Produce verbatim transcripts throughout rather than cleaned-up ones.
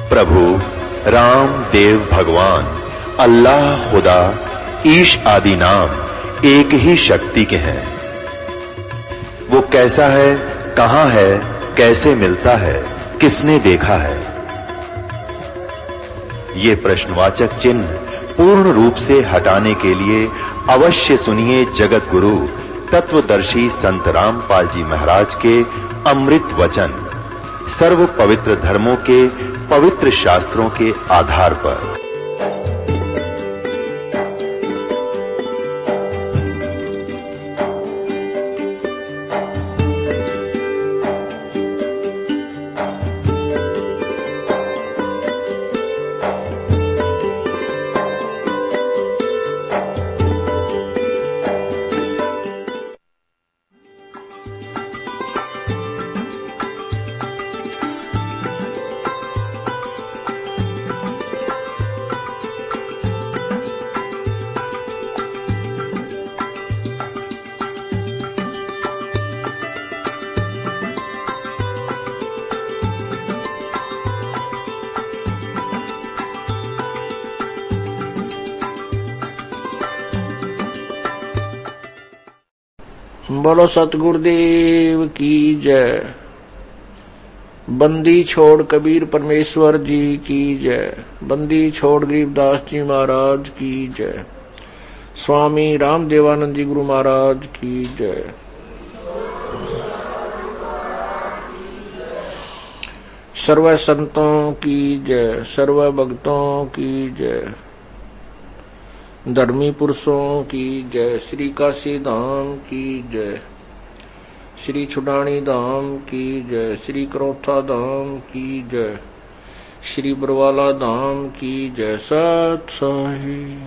प्रभु राम देव भगवान अल्लाह खुदा ईश आदि नाम एक ही शक्ति के हैं। वो कैसा है, कहां है, कैसे मिलता है, किसने देखा है? ये प्रश्नवाचक चिन्ह पूर्ण रूप से हटाने के लिए अवश्य सुनिए जगत गुरु तत्वदर्शी संत रामपाल जी महाराज के अमृत वचन, सर्व पवित्र धर्मों के पवित्र शास्त्रों के आधार पर। बोलो सतगुरुदेव की जय। बंदी छोड़ कबीर परमेश्वर जी की जय। बंदी छोड़ गरीबदास जी महाराज की जय। स्वामी रामदेवानंद जी गुरु महाराज की जय। सर्व संतों की जय, सर्व भक्तों की जय, धर्मी पुरुषों की जय। श्री काशी धाम की जय, श्री छुडानी धाम की जय, श्री करोथा धाम की जय, श्री बरवाला धाम की जय। सत साहिब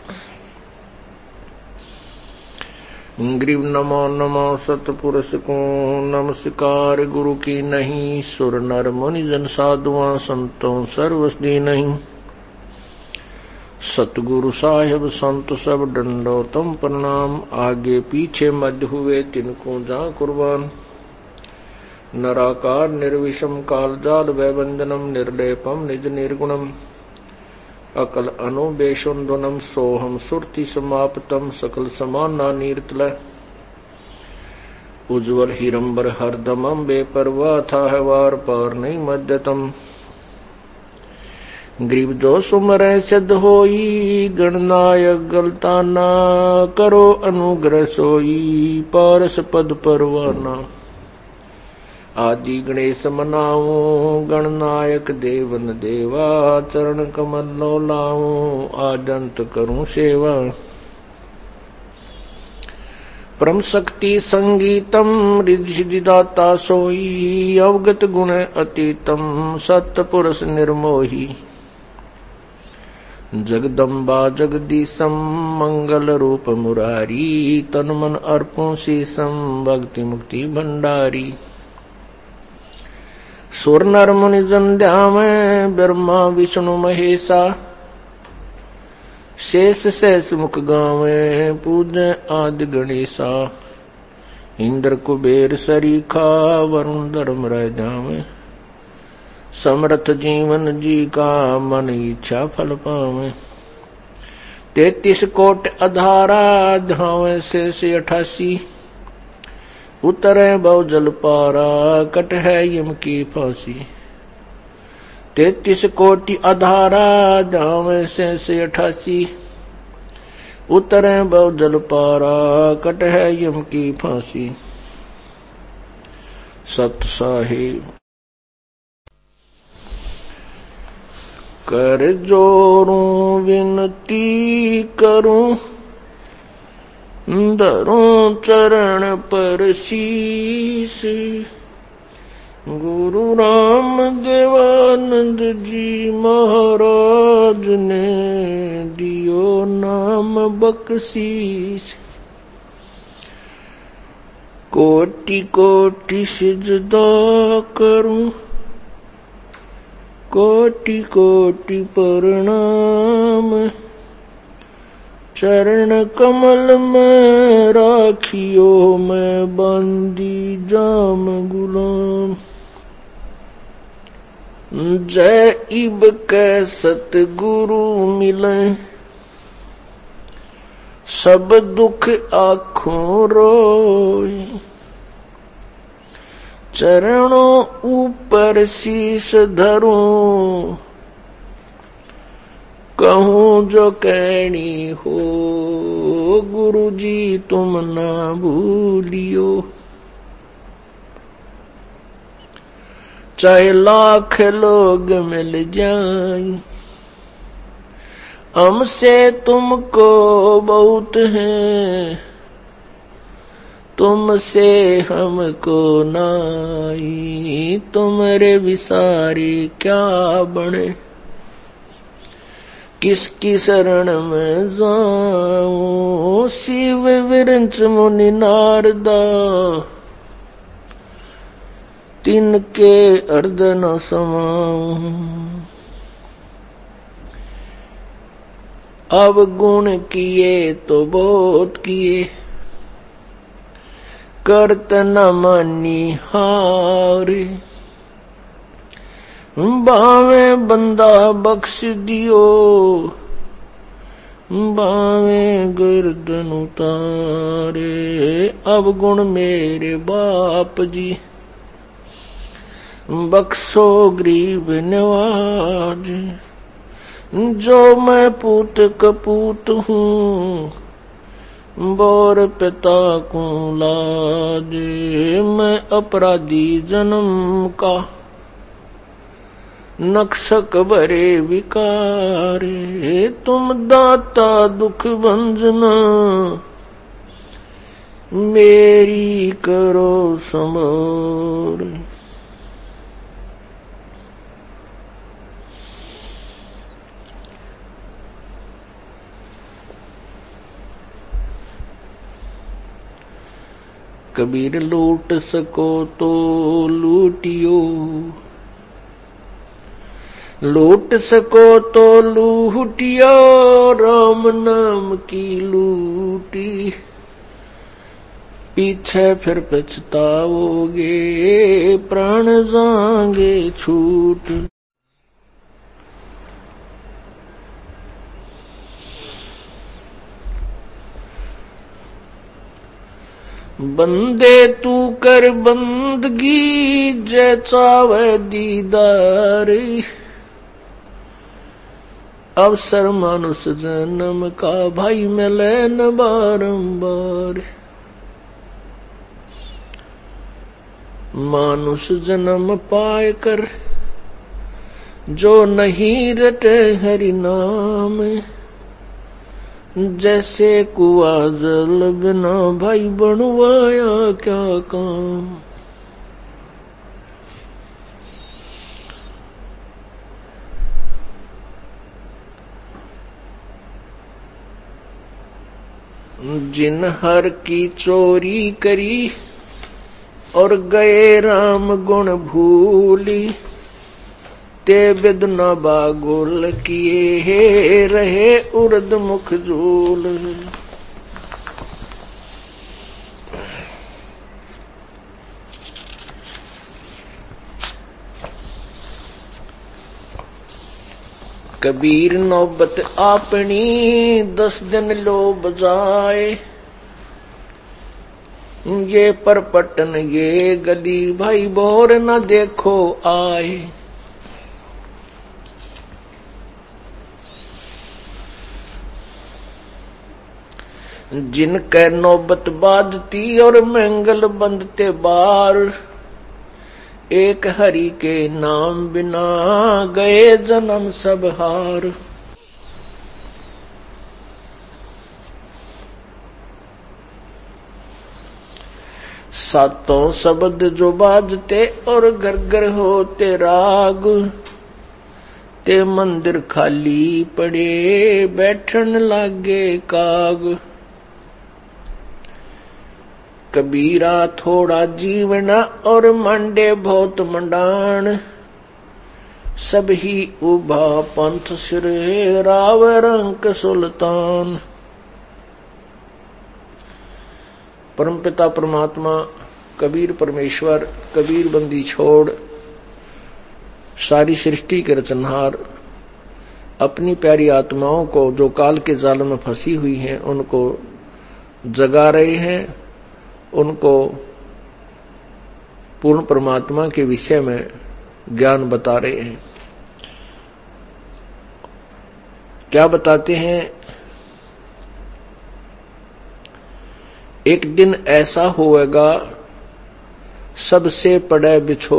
ग्रीव नमो नमो सतपुरुष को नमस्कार। गुरु की नहीं सुर नर मुनि जन साधुआ संतों सर्वस्दी नहीं। सतगुरु साहिब संत सब दंडोतम प्रणाम। आगे पीछे मध्य हुए तिनको जा कुर्बान। नराकार निर्विषम कालजाल वैवंदनम निर्लेपम निज निर्गुणम। अकल अनुबेशुंदनम सोहम सुरति समाप्तम सकल समाना नीरतल। उज्ज्वल हिरंबर हरदमम बेपरवाह था है वार पार नहीं मध्यतम। ग्रीव जो सुमरै सिद्ध होई गणनायक गलताना। करो अनुग्रह सोई पारस पद परवाना। आदि गणेश मनाऊं गणनायक देवन देवा। चरण कमल लो लाऊं आदंत करूं सेवा। परम शक्ति संगीतम रिद्धिदाता सोई। अवगत गुण अतीतम सत्पुरुष निर्मोही। जगदम्बा जगदीशम मंगल रूप मुरारी। तन मन अर्पों शीसम भक्ति मुक्ति भंडारी। सुर नर मुनि जन ध्यान ब्रह्मा विष्णु महेशा। शेष शेष मुख गावे पूजय आदि गणेशा। इंद्र कुबेर सरीखा वरुण धर्म रह जावे। समर्थ जीवन जी का मन इच्छा फल पावे। तैतीस कोट अधारा धावे से से अठासी। उतरे बहु जल पारा कट है यम की फांसी। तैतीस कोटि अधारा धावे से से अठासी। उतरे बहु जल पारा कट है यम की फांसी। सत साहिब कर जोरूं विनती करूं। धरूं चरण पर शीस। गुरु राम देवानंद जी महाराज ने दियो नाम बख्शीस। कोटि कोटि सिजदा करूं। कोटि कोटि प्रणाम। चरण कमल में राखियो मैं बंदी जाम गुलाम। जय इब के सतगुरु मिले, सब दुख आँखों रोए। चरणों ऊपर शीश धरूं, कहूं जो कहनी हो, गुरु जी तुम ना भूलियो। चाहे लाख लोग मिल जाएं, हमसे तुमको बहुत है, तुमसे हमको नाई। तुम्हारे विसारे क्या बने, किसकी शरण में जाऊं। शिव विरंच मुनि नारदा, तिनके अर्ध न समाऊं। अब गुण किए तो बहुत किए, करत न मानी हारे। बावे बंदा बख्श दियो, बावे गर्दन उतारे। अब गुण मेरे बाप जी, बख्शो गरीब नवाज। जो मैं पूत कपूत हूँ, बोर पिता को लाज। मैं अपराधी जन्म का, नक्शक भरे विकारे। तुम दाता दुख भंजना, मेरी करो संभार। कबीर लूट सको तो लूटियो, लूट सको तो लूटियो। राम नाम की लूटी, पीछे फिर पछताओगे, प्राण जाएंगे छूट। बंदे तू कर बंदगी, जय चावे दीदार। अवसर मानुष जन्म का, भाई मिले न बारंबार। मानुष जन्म पाए कर, जो नहीं रटे हरि नाम। जैसे कुआ जल बिना, भाई बनवाया क्या काम। जिन हर की चोरी करी, और गए राम गुण भूली। ते बिद न बागुल किए, रहे उर्द मुख झूल। कबीर नौबत अपनी, दस दिन लो बजाए। ये परपटन ये गली, भाई बोर न देखो आए। जिनके नौबत बाजती, और मंगल बंदते बार। एक हरि के नाम बिना, गए जन्म सब हार। सातों शब्द जो बाजते, और घर घर होते राग। ते मंदिर खाली पड़े, बैठन लागे काग। कबीरा थोड़ा जीवना, और मंडे बहुत मंडान। सब ही उभा पंथ सिर, राव रंक सुल्तान। परमपिता परमात्मा कबीर परमेश्वर, कबीर बंदी छोड़ सारी सृष्टि के रचनहार अपनी प्यारी आत्माओं को जो काल के जाल में फंसी हुई हैं उनको जगा रहे हैं, उनको पूर्ण परमात्मा के विषय में ज्ञान बता रहे हैं। क्या बताते हैं? एक दिन ऐसा होएगा सबसे पड़े बिछो,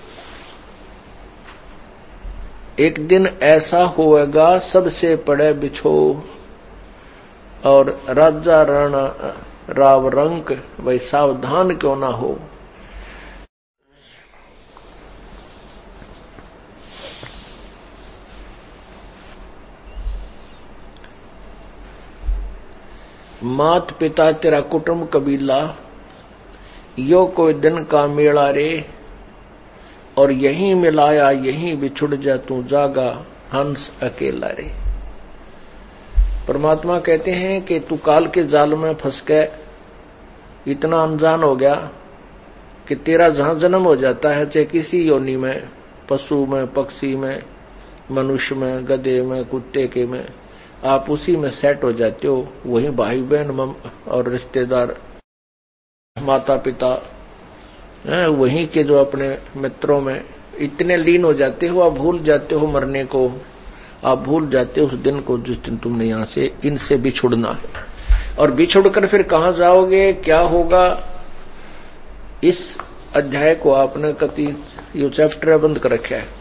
एक दिन ऐसा होएगा सबसे पड़े बिछो, और राजा राणा राव रंक वही सावधान क्यों ना हो। मात पिता तेरा कुटुंब कबीला, यो कोई दिन का मेला रे, और यहीं मिलाया यहीं बिछुड़ जा तू जागा हंस अकेला रे। परमात्मा कहते हैं कि तू काल के जाल में फंस के इतना अनजान हो गया कि तेरा जहां जन्म हो जाता है, चाहे किसी योनि में, पशु में, पक्षी में, मनुष्य में, गधे में, कुत्ते के में, आप उसी में सेट हो जाते हो। वही भाई बहन और रिश्तेदार, माता पिता, वहीं के जो अपने मित्रों में इतने लीन हो जाते हो, आप भूल जाते हो मरने को, आप भूल जाते हो उस दिन को जिस दिन तुमने यहां से इनसे बिछुड़ना है। और बिछुड़कर फिर कहां जाओगे, क्या होगा? इस अध्याय को आपने कति यो चैप्टर बंद कर रखा है।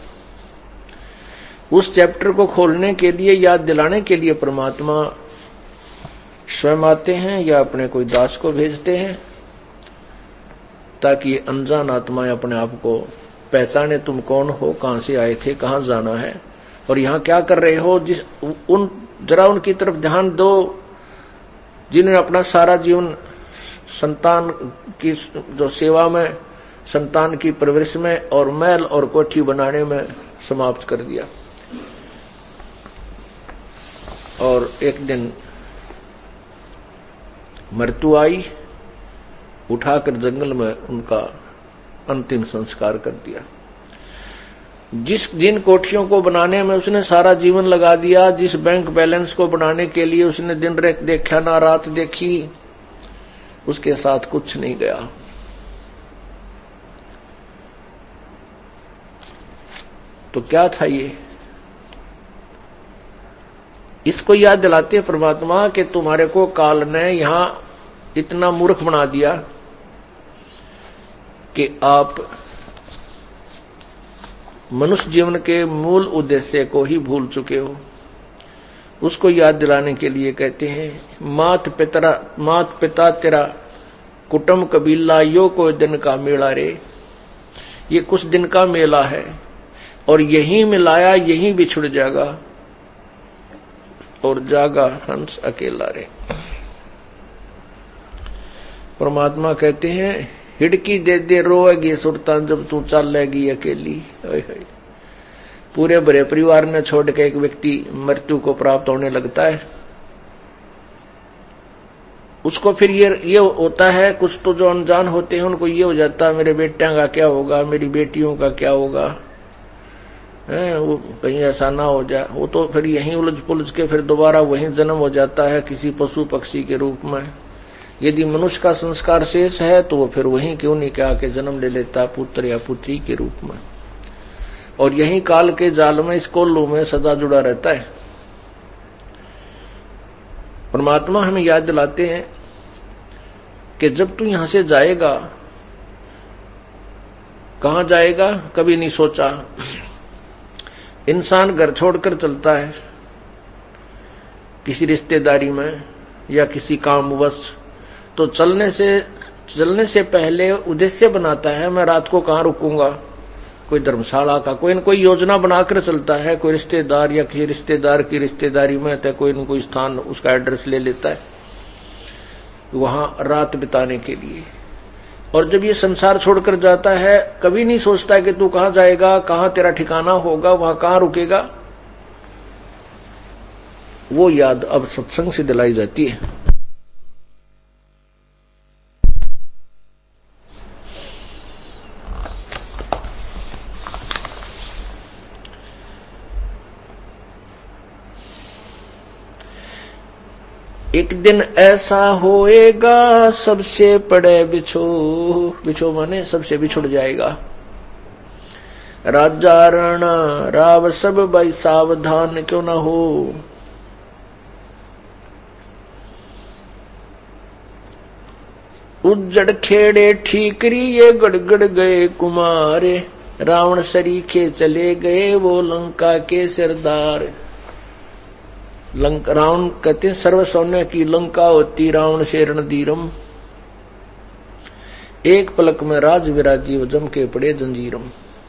उस चैप्टर को खोलने के लिए, याद दिलाने के लिए परमात्मा स्वयं आते हैं या अपने कोई दास को भेजते हैं, ताकि अनजान आत्माएं अपने आप को पहचाने, तुम कौन हो, कहां से आए थे, कहां जाना है और यहां क्या कर रहे हो। जिस उन जरा उनकी तरफ ध्यान दो जिन्होंने अपना सारा जीवन संतान की जो सेवा में, संतान की परवरिश में और महल और कोठी बनाने में समाप्त कर दिया, और एक दिन मृत्यु आई, उठाकर जंगल में उनका अंतिम संस्कार कर दिया। जिस जिन कोठियों को बनाने में उसने सारा जीवन लगा दिया, जिस बैंक बैलेंस को बनाने के लिए उसने दिन रात देखा ना रात देखी, उसके साथ कुछ नहीं गया। तो क्या था ये? इसको याद दिलाते हैं परमात्मा कि तुम्हारे को काल ने यहां इतना मूर्ख बना दिया कि आप मनुष्य जीवन के मूल उद्देश्य को ही भूल चुके हो। उसको याद दिलाने के लिए कहते हैं, मात पिता मात पिता तेरा कुटुंब कबीला, यो कोई दिन का मेला रे। ये कुछ दिन का मेला है और यहीं मिलाया यहीं बिछुड़ जाएगा, और जागा हंस अकेला रे। परमात्मा कहते हैं, हिड़की दे दे रोएगी सुरता जब तू चलेगी अकेली। पूरे भरे परिवार ने छोड़ के एक व्यक्ति मृत्यु को प्राप्त होने लगता है, उसको फिर ये ये होता है, कुछ तो जो अनजान होते हैं उनको ये हो जाता है मेरे बेटियों का क्या होगा, मेरी बेटियों का क्या होगा, है वो कहीं ऐसा ना हो जाए। वो तो फिर यहीं उलझ पुलझ के फिर दोबारा वहीं जन्म हो जाता है किसी पशु पक्षी के रूप में। यदि मनुष्य का संस्कार शेष है तो वो फिर वहीं क्यों नहीं क्या के जन्म ले लेता पुत्र या पुत्री के रूप में, और यहीं काल के जाल में, इस कोल्लू में सदा जुड़ा रहता है। परमात्मा हमें याद दिलाते हैं कि जब तू यहां से जाएगा, कहां जाएगा कभी नहीं सोचा। इंसान घर छोड़कर चलता है किसी रिश्तेदारी में या किसी कामवश, तो चलने से चलने से पहले उद्देश्य बनाता है, मैं रात को कहां रुकूंगा, कोई धर्मशाला का कोई न कोई योजना बनाकर चलता है। कोई रिश्तेदार या किसी रिश्तेदार की रिश्तेदारी में तो कोई न कोई स्थान उसका एड्रेस ले लेता है वहां रात बिताने के लिए। और जब ये संसार छोड़कर जाता है, कभी नहीं सोचता है कि तू कहां जाएगा, कहां तेरा ठिकाना होगा, वहां कहां रुकेगा। वो याद अब सत्संग से दिलाई जाती है। एक दिन ऐसा होएगा सबसे पड़े बिछो, बिछो माने सबसे बिछुड़ जाएगा। राजा राणा राव सब भाई सावधान क्यों ना हो। उज्जड़ खेड़े ठीकरी ये गड़गड़ गए कुमारे, रावण सरीखे चले गए वो लंका के सरदार। लंका रावण कहते हैं सर्व सौम्य की लंका होती रावण से रणधीरम, एक पलक में राज विराजी जम के पड़े जंजीरम।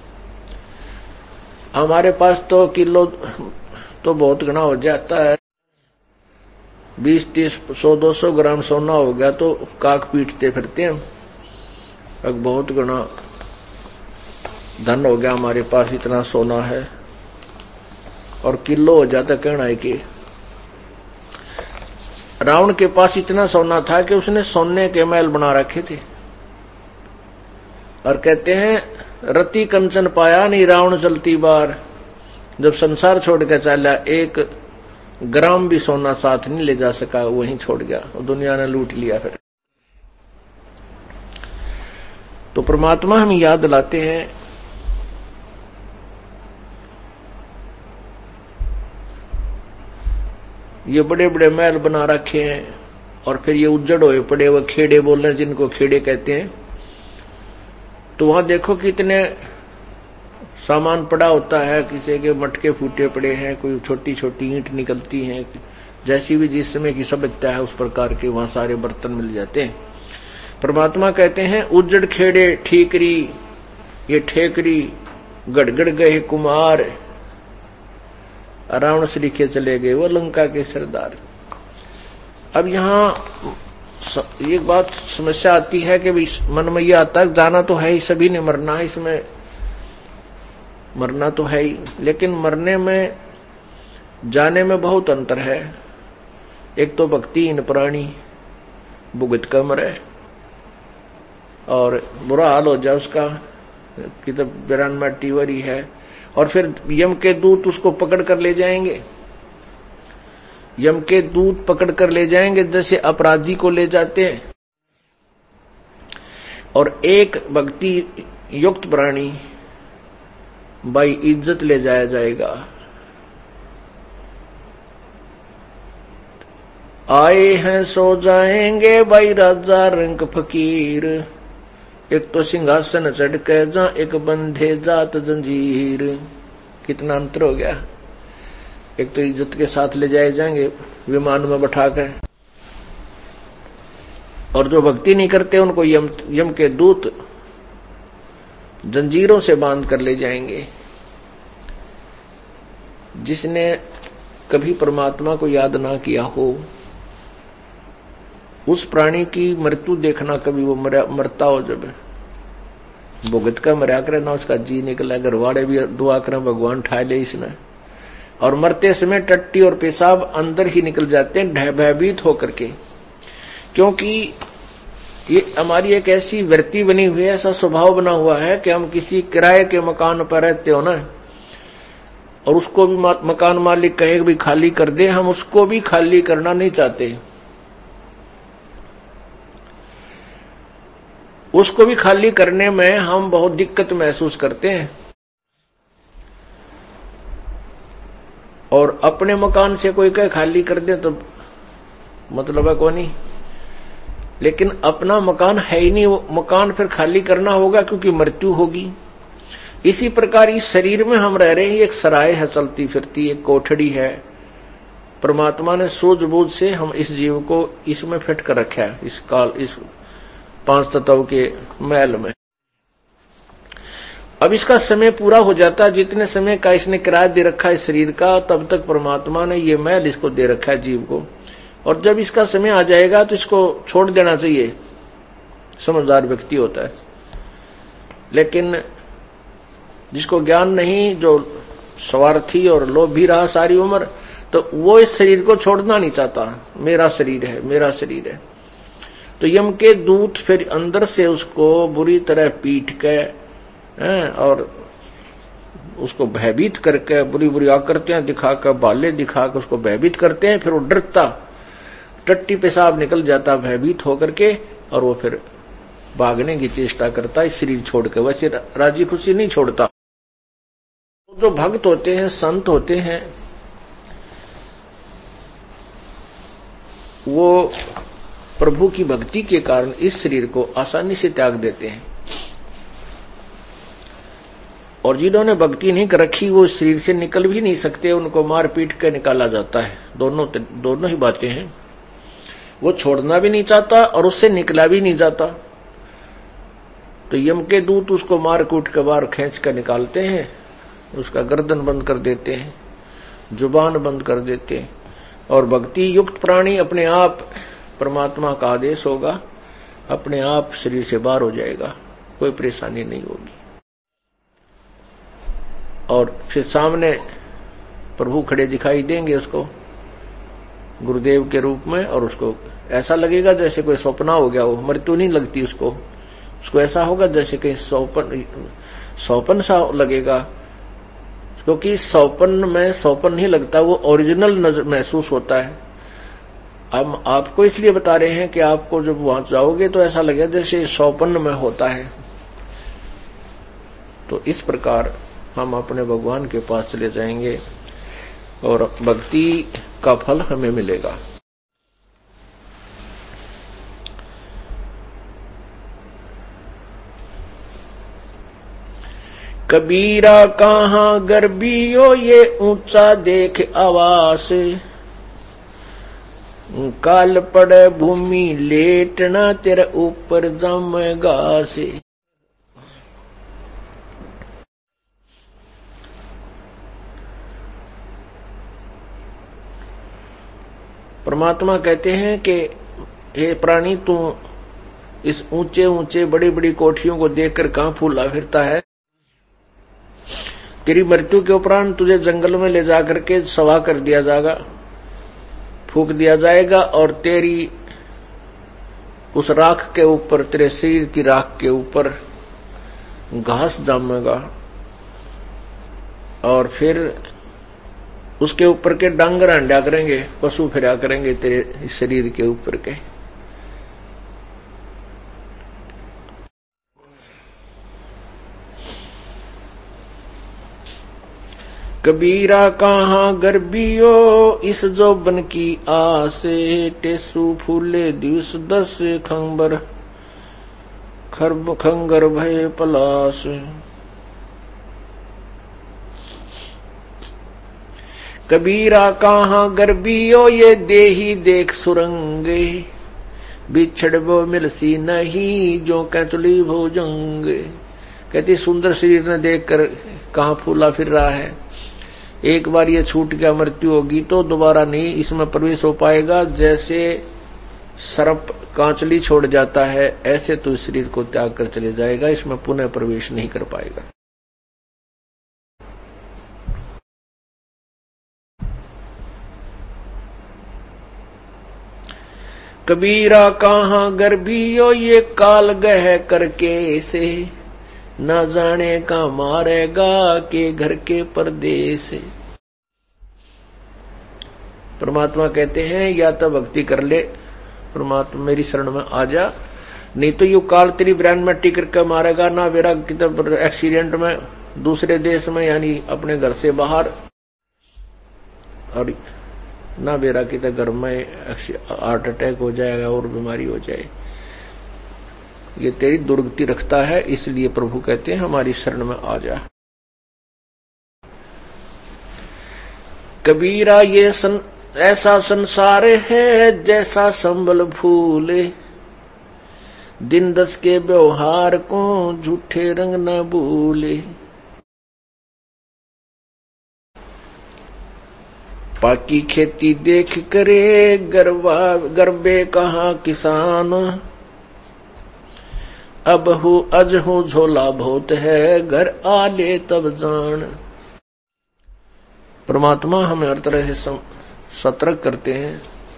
हमारे पास तो किलो तो बहुत घना हो जाता है, बीस तीस सौ दो सौ ग्राम सोना हो गया तो काक पीटते फिरते हैं। अब बहुत घना धन हो गया हमारे पास, इतना सोना है, और किलो हो जाता कहना है कि रावण के पास इतना सोना था कि उसने सोने के महल बना रखे थे। और कहते हैं रति कंचन पाया नहीं रावण चलती बार, जब संसार छोड़ के चला एक ग्राम भी सोना साथ नहीं ले जा सका, वहीं छोड़ गया, दुनिया ने लूट लिया। फिर तो परमात्मा हमें याद दिलाते हैं ये बड़े बड़े महल बना रखे हैं और फिर ये उज्जड़ हुए पड़े हुए खेड़े बोल रहे हैं, जिनको खेड़े कहते हैं। तो वहां देखो कितने सामान पड़ा होता है, किसी के मटके फूटे पड़े हैं, कोई छोटी छोटी ईंट निकलती हैं, जैसी भी जिस समय की सभ्यता है उस प्रकार के वहां सारे बर्तन मिल जाते हैं। परमात्मा कहते हैं उज्जड़ खेड़े ठीकरी ये ठेकरी गड़गड़ गए कुमार, रावण सरीखे चले गए वो लंका के सरदार। अब यहाँ एक बात समस्या आती है कि मन में यह आता है जाना तो है ही, सभी ने मरना है, इसमें मरना तो है ही, लेकिन मरने में जाने में बहुत अंतर है। एक तो भक्तिहीन प्राणी भुगत कर मरे और बुरा हाल हो जाए उसका कि तो बिरानवा टीवरी है, और फिर यम के दूत उसको पकड़ कर ले जाएंगे, यम के दूत पकड़ कर ले जाएंगे जैसे अपराधी को ले जाते हैं। और एक भक्ति युक्त प्राणी बाई इज्जत ले जाया जाएगा। आए हैं सो जाएंगे भाई राजा रंग फकीर, एक तो सिंहासन चढ़ के जा एक बंधे जात जंजीर। कितना अंतर हो गया। एक तो इज्जत के साथ ले जाए जाएंगे विमान में बैठाकर, और जो भक्ति नहीं करते उनको यम यम के दूत जंजीरों से बांध कर ले जाएंगे। जिसने कभी परमात्मा को याद ना किया हो उस प्राणी की मृत्यु देखना, कभी वो मरता हो जब भुगत का मरा करे ना उसका जी निकला, घरवाड़े भी दुआ करें भगवान ठाए ले इसने, और मरते समय टट्टी और पेशाब अंदर ही निकल जाते हैं भयभीत होकर के। क्योंकि ये हमारी एक ऐसी वृत्ति बनी हुई है, ऐसा स्वभाव बना हुआ है कि हम किसी किराए के मकान पर रहते हो ना, और उसको भी मकान मालिक कहे भी खाली कर दे, हम उसको भी खाली करना नहीं चाहते। उसको भी खाली करने में हम बहुत दिक्कत महसूस करते हैं, और अपने मकान से कोई कहे खाली कर दे तो मतलब है कौन ही, लेकिन अपना मकान है ही नहीं, वो मकान फिर खाली करना होगा क्योंकि मृत्यु होगी। इसी प्रकार इस शरीर में हम रह रहे हैं, एक सराय है चलती फिरती, एक कोठड़ी है। परमात्मा ने सूझबूझ से हम इस जीव को इसमें फिट कर रखा है, इस काल इस पांच तत्व के महल में। अब इसका समय पूरा हो जाता है, जितने समय का इसने किराया दे रखा है शरीर का, तब तक परमात्मा ने ये महल इसको दे रखा है जीव को। और जब इसका समय आ जाएगा तो इसको छोड़ देना चाहिए, समझदार व्यक्ति होता है। लेकिन जिसको ज्ञान नहीं, जो स्वार्थी और लोभी रहा सारी उम्र, तो वो इस शरीर को छोड़ना नहीं चाहता, मेरा शरीर है मेरा शरीर है। तो यम के दूत फिर अंदर से उसको बुरी तरह पीट के हैं, और उसको भयभीत करके बुरी बुरी आकृतियां दिखाकर, बाले दिखाकर उसको भयभीत करते हैं। फिर वो डरता टट्टी पेशाब निकल जाता भयभीत होकर के, और वो फिर भागने की चेष्टा करता है शरीर छोड़ के, वैसे राजी खुशी नहीं छोड़ता। जो भक्त होते हैं, संत होते हैं, वो प्रभु की भक्ति के कारण इस शरीर को आसानी से त्याग देते हैं, और जिन्होंने भक्ति नहीं कर रखी वो शरीर से निकल भी नहीं सकते, उनको मार पीट कर निकाला जाता है। दोनों दोनों ही बातें हैं। वो छोड़ना भी नहीं चाहता और उससे निकला भी नहीं जाता, तो यम के दूत उसको मार कूट के बाहर खींच कर निकालते हैं, उसका गर्दन बंद कर देते हैं, जुबान बंद कर देते हैं। और भक्ति युक्त प्राणी अपने आप, परमात्मा का आदेश होगा, अपने आप शरीर से बाहर हो जाएगा, कोई परेशानी नहीं होगी। और फिर सामने प्रभु खड़े दिखाई देंगे उसको गुरुदेव के रूप में, और उसको ऐसा लगेगा जैसे कोई सपना हो गया हो, मृत्यु नहीं लगती उसको, उसको ऐसा होगा जैसे कहीं सौपन सौपन सा लगेगा, क्योंकि सौपन में सौपन नहीं लगता, वो ओरिजिनल नजर महसूस होता है। हम आपको इसलिए बता रहे हैं कि आपको जब वहां जाओगे तो ऐसा लगेगा जैसे सौपन में होता है। तो इस प्रकार हम अपने भगवान के पास चले जाएंगे और भक्ति का फल हमें मिलेगा। कबीरा कहाँ गर्बियो ये ऊंचा देख आवास, काल पड़े भूमि लेटना तेरे ऊपर जमेगा से। परमात्मा कहते हैं कि हे प्राणी, तू इस ऊंचे ऊंचे बड़ी बड़ी कोठियों को देखकर कहां फूला फिरता है? तेरी मृत्यु के उपरांत तुझे जंगल में ले जाकर के सवा कर दिया जाएगा, फूक दिया जाएगा, और तेरी उस राख के ऊपर, तेरे शरीर की राख के ऊपर घास जमेगा, और फिर उसके ऊपर के डांगर अंडा करेंगे, पशु फिरा करेंगे तेरे शरीर के ऊपर के। कबीरा कहाँ गर्बियो इस जोबन की आसे, टेसु फूले दिवस दस खंबर खरब खंगर भय पलास। कबीरा कहाँ गर्बियो ये देही देख सुरंगे, बिछड़ वो मिलसी नहीं जो कैचुली भोजंगे। कहती सुंदर शरीर ने देखकर कहाँ फूला फिर रहा है, एक बार ये छूट गया, मृत्यु होगी तो दोबारा नहीं इसमें प्रवेश हो पाएगा। जैसे सर्प कांचली छोड़ जाता है, ऐसे तो इस शरीर को त्याग कर चले जाएगा, इसमें पुनः प्रवेश नहीं कर पाएगा। कबीरा कहाँ गर्बियो ये काल गह करके से, न जाने का मारेगा के घर के परदेस। परमात्मा कहते हैं या तो भक्ति कर ले, परमात्मा मेरी शरण में आ जा, नहीं तो यू काल तेरी ब्रांड में टिकर के मारेगा, ना मेरा कितना एक्सीडेंट में दूसरे देश में यानी अपने घर से बाहर, और ना मेरा कितना घर में हार्ट अटैक हो जाएगा और बीमारी हो जाए। ये तेरी दुर्गति रखता है, इसलिए प्रभु कहते हैं हमारी शरण में आ जा। कबीरा ये सन, ऐसा संसार है जैसा संबल फूले, दिन दस के व्यवहार को झूठे रंग न भूले। पाकी खेती देख करे गरबा गरबे कहाँ किसान, अब हूँ अज हूँ झोला बहुत है घर आले तब जान। परमात्मा हमें हर तरह से सतर्क करते हैं,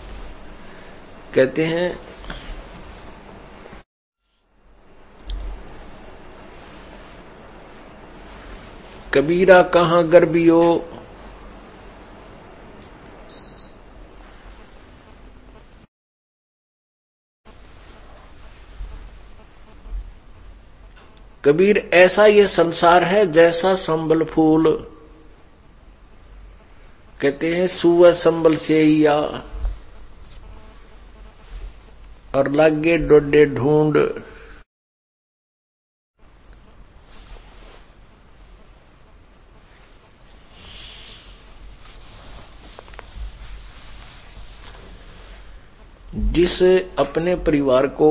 कहते हैं कबीरा कहाँ गर्बियो कबीर ऐसा ये संसार है जैसा संबल फूल, कहते हैं सुअ संबल से या और लागे डोडे ढूंढ। जिस अपने परिवार को,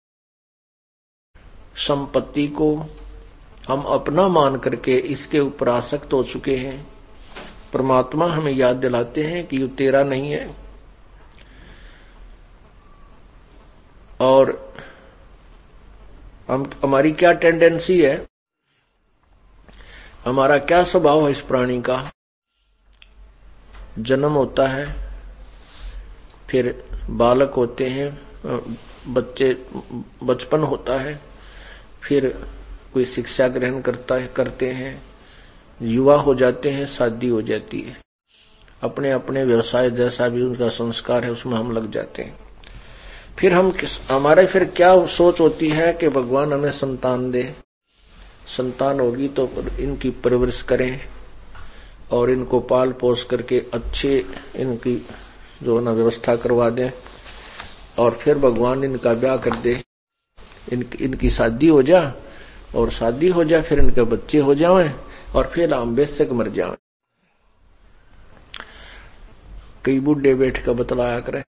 संपत्ति को हम अपना मान करके इसके ऊपर आसक्त हो चुके हैं, परमात्मा हमें याद दिलाते हैं कि ये तेरा नहीं है। और हम हमारी क्या टेंडेंसी है, हमारा क्या स्वभाव है इस प्राणी का। जन्म होता है, फिर बालक होते हैं, बच्चे बचपन होता है, फिर कोई शिक्षा ग्रहण करता है करते हैं, युवा हो जाते हैं, शादी हो जाती है, अपने अपने व्यवसाय जैसा भी उनका संस्कार है उसमें हम लग जाते हैं। फिर हम हमारे फिर क्या सोच होती है कि भगवान हमें संतान दे, संतान होगी तो इनकी परवरिश करें और इनको पाल पोस करके अच्छे इनकी जो ना व्यवस्था करवा दें, और फिर भगवान इनका ब्याह कर दे, इन, इनकी शादी हो जा और शादी हो जाए, फिर इनके बच्चे हो जाएं और फिर हम बेशक मर जाएं। कई बूढ़े बैठ कर बतलाया करे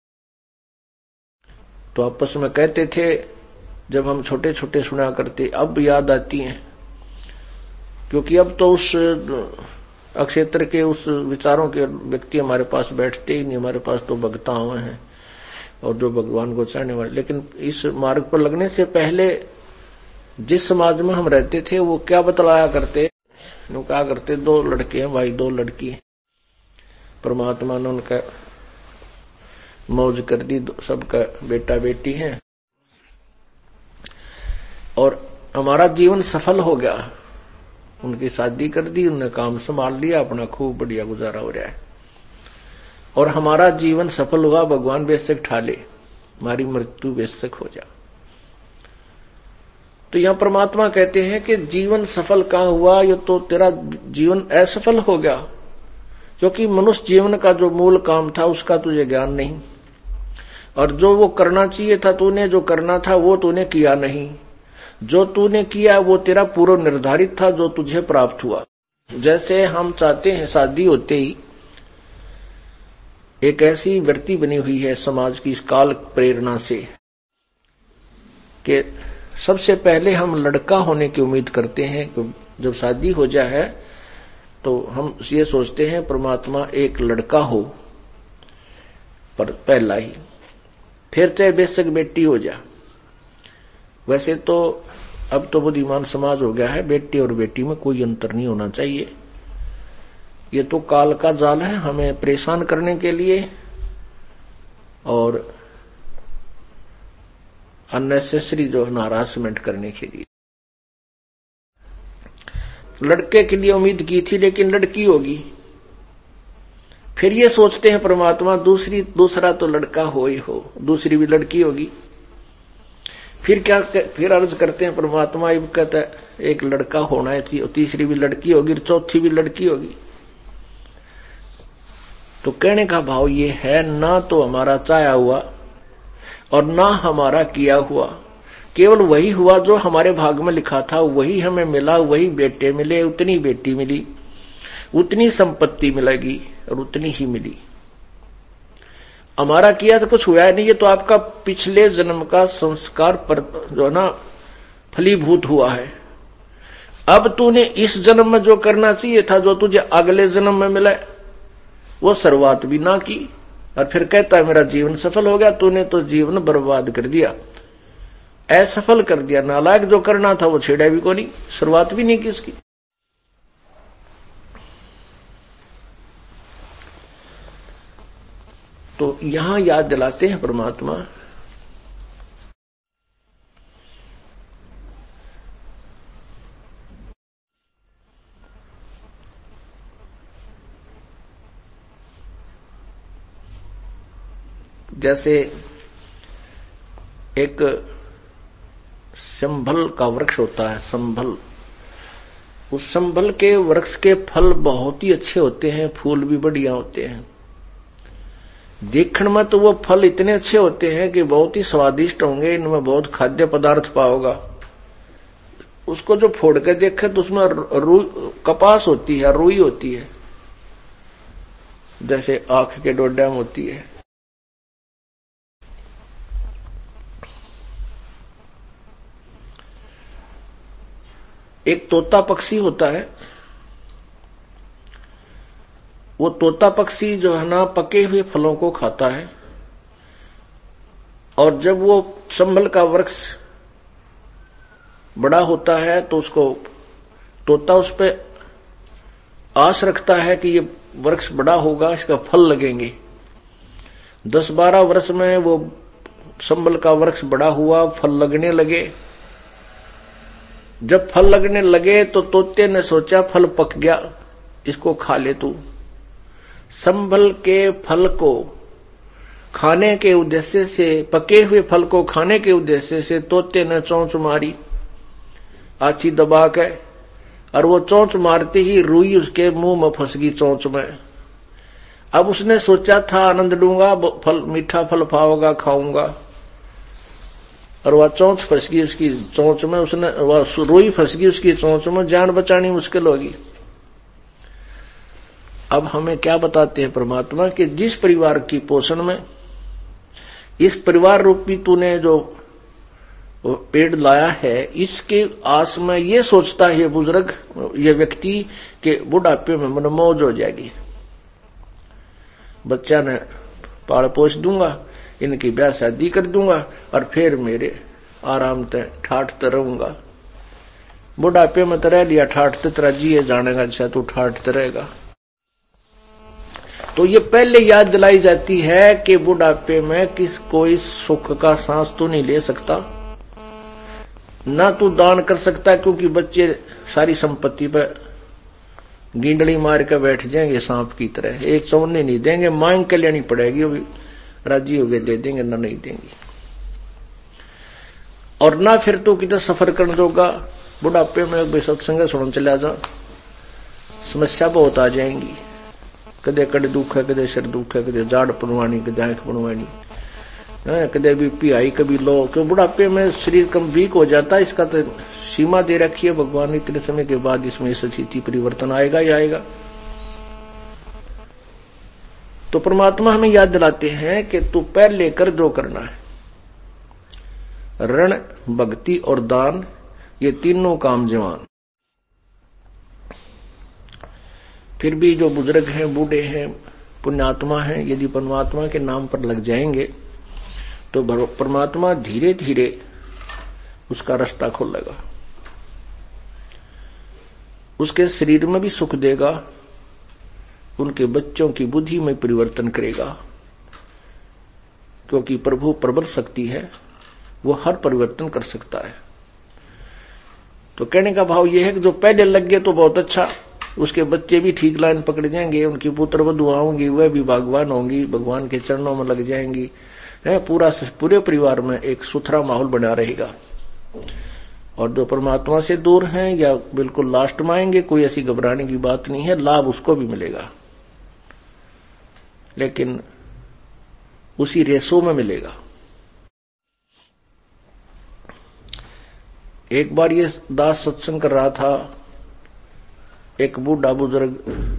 तो आपस में कहते थे, जब हम छोटे छोटे सुना करते, अब याद आती हैं, क्योंकि अब तो उस अक्षेत्र के उस विचारों के व्यक्ति हमारे पास बैठते ही नहीं, हमारे पास तो भगता हुए हैं और जो भगवान को चाहने वाले। लेकिन इस मार्ग पर लगने से पहले जिस समाज में हम रहते थे वो क्या बतलाया करते, वो क्या करते, दो लड़के हैं भाई, दो लड़की हैं, परमात्मा ने उनका मौज कर दी, सबका बेटा बेटी है और हमारा जीवन सफल हो गया। उनकी शादी कर दी, उन्होंने काम संभाल लिया, अपना खूब बढ़िया गुजारा हो रहा है और हमारा जीवन सफल हुआ। भगवान बेशक ठाले, हमारी मृत्यु बेशक हो जा। तो यहां परमात्मा कहते हैं कि जीवन सफल कहां हुआ, ये तो तेरा जीवन असफल हो गया, क्योंकि मनुष्य जीवन का जो मूल काम था उसका तुझे ज्ञान नहीं, और जो वो करना चाहिए था तूने, जो करना था वो तूने किया नहीं। जो तूने किया वो तेरा पूर्व निर्धारित था, जो तुझे प्राप्त हुआ। जैसे हम चाहते हैं शादी होते ही एक ऐसी वृत्ति बनी हुई है समाज की इस काल प्रेरणा से कि सबसे पहले हम लड़का होने की उम्मीद करते हैं कि जब शादी हो जाए तो हम ये सोचते हैं परमात्मा एक लड़का हो, पर पहला ही, फिर चाहे बेशक बेटी हो जा। वैसे तो अब तो बुद्धिमान समाज हो गया है, बेटी और बेटी में कोई अंतर नहीं होना चाहिए। ये तो काल का जाल है हमें परेशान करने के लिए और अननेसेसरी जो है हरासमेंट करने के लिए। लड़के के लिए उम्मीद की थी लेकिन लड़की होगी, फिर ये सोचते हैं परमात्मा दूसरी दूसरा तो लड़का हो ही हो, दूसरी भी लड़की होगी। फिर क्या, फिर अर्ज करते हैं परमात्मा, ये कहता है एक लड़का होना है, तीसरी भी लड़की होगी, चौथी भी लड़की होगी। तो कहने का भाव ये है, ना तो हमारा चाहा हुआ और ना हमारा किया हुआ, केवल वही हुआ जो हमारे भाग में लिखा था, वही हमें मिला, वही बेटे मिले, उतनी बेटी मिली, उतनी संपत्ति मिलेगी और उतनी ही मिली। हमारा किया तो कुछ हुआ नहीं, ये तो आपका पिछले जन्म का संस्कार पर जो है ना फलीभूत हुआ है। अब तूने इस जन्म में जो करना चाहिए था, जो तुझे अगले जन्म में मिला, वो शुरुआत भी ना की और फिर कहता है मेरा जीवन सफल हो गया। तूने तो जीवन बर्बाद कर दिया, असफल कर दिया। नालायक जो करना था वो छेड़ा भी को नहीं, शुरुआत भी नहीं की इसकी। तो यहां याद दिलाते हैं परमात्मा, जैसे एक संभल का वृक्ष होता है, संभल। उस संभल के वृक्ष के फल बहुत ही अच्छे होते हैं, फूल भी बढ़िया होते हैं। देखने में तो वो फल इतने अच्छे होते हैं कि बहुत ही स्वादिष्ट होंगे, इनमें बहुत खाद्य पदार्थ पाओगा। उसको जो फोड़ के देखे तो उसमें रुई कपास होती है, रुई होती है, जैसे आंख के डोडा में होती है। एक तोता पक्षी होता है, वो तोता पक्षी जो है ना पके हुए फलों को खाता है, और जब वो संभल का वृक्ष बड़ा होता है तो उसको तोता उस पे आस रखता है कि ये वृक्ष बड़ा होगा, इसका फल लगेंगे। दस बारह वर्ष में वो संभल का वृक्ष बड़ा हुआ, फल लगने लगे। जब फल लगने लगे तो तोते ने सोचा फल पक गया, इसको खा ले तू। संभल के फल को खाने के उद्देश्य से, पके हुए फल को खाने के उद्देश्य से तोते ने चोंच मारी आछी दबा के, और वो चोंच मारते ही रुई उसके मुंह में फंस गई चोंच में। अब उसने सोचा था आनंद लूंगा, फल मीठा फल पाऊंगा, खाऊंगा, और वह चोंच फंस गई उसकी चोंच में, उसने वह रुई फंस गई उसकी चोंच में, जान बचानी मुश्किल होगी। अब हमें क्या बताते हैं परमात्मा कि जिस परिवार की पोषण में इस परिवार रूपी तूने जो पेड़ लाया है, इसके आस में ये सोचता है ये बुजुर्ग, ये व्यक्ति के बुढ़ापे में मन मौज हो जाएगी, बच्चा ने पाल पोष दूंगा, इनकी ब्याह शादी कर दूंगा, और फिर मेरे आराम से ठाठते रहूंगा। बुढ़ापे में तो रह लिया ठाठते, तेरा जिए जानेगा जैसा तू ठाठते रहेगा। तो ये पहले याद दिलाई जाती है कि बुढ़ापे में किस कोई सुख का सांस तो नहीं ले सकता, ना तू दान कर सकता, क्योंकि बच्चे सारी संपत्ति पर गिंडली मार के बैठ जाएंगे सांप की तरह, एक चौने नहीं देंगे, मांग के लेनी पड़ेगी, वो भी राजी हो गए दे देंगे, ना नहीं देंगे। और ना फिर तो किधर सफर करने दोगा। बुढ़ापे में सत्संग सुन चला जा, समस्या बहुत आ जाएंगी, कदे कड़े दुख है, कदे सिर दुख है, कदे जाड़ पड़वानी, कदे आंख पड़वानी, कदे बीपी आई, कभी लो। क्यों बुढ़ापे में शरीर कम वीक हो जाता है, इसका तो सीमा दे रखी है भगवान ने, इतने समय के बाद इसमें स्थिति परिवर्तन आएगा ही आएगा। तो परमात्मा हमें याद दिलाते हैं कि तू पहले कर जो करना है, ऋण, भक्ति और दान, ये तीनों काम जवान। फिर भी जो बुजुर्ग हैं, बूढ़े हैं, पुण्यात्मा हैं, यदि परमात्मा के नाम पर लग जाएंगे तो परमात्मा धीरे धीरे उसका रास्ता खोलेगा, उसके शरीर में भी सुख देगा, उनके बच्चों की बुद्धि में परिवर्तन करेगा, क्योंकि प्रभु प्रबल शक्ति है, वो हर परिवर्तन कर सकता है। तो कहने का भाव यह है कि जो पहले लग गए तो बहुत अच्छा, उसके बच्चे भी ठीक लाइन पकड़ जाएंगे, उनकी पुत्र वधुआ होंगी, वह भी भगवान होंगी, भगवान के चरणों में लग जाएंगी, है पूरा पूरे परिवार में एक सुथरा माहौल बना रहेगा। और जो परमात्मा से दूर हैं या बिल्कुल लास्ट में आएंगे, कोई ऐसी घबराने की बात नहीं है, लाभ उसको भी मिलेगा, लेकिन उसी रेसों में मिलेगा। एक बार ये दास सत्संग कर रहा था, एक बूढ़ा बुजुर्ग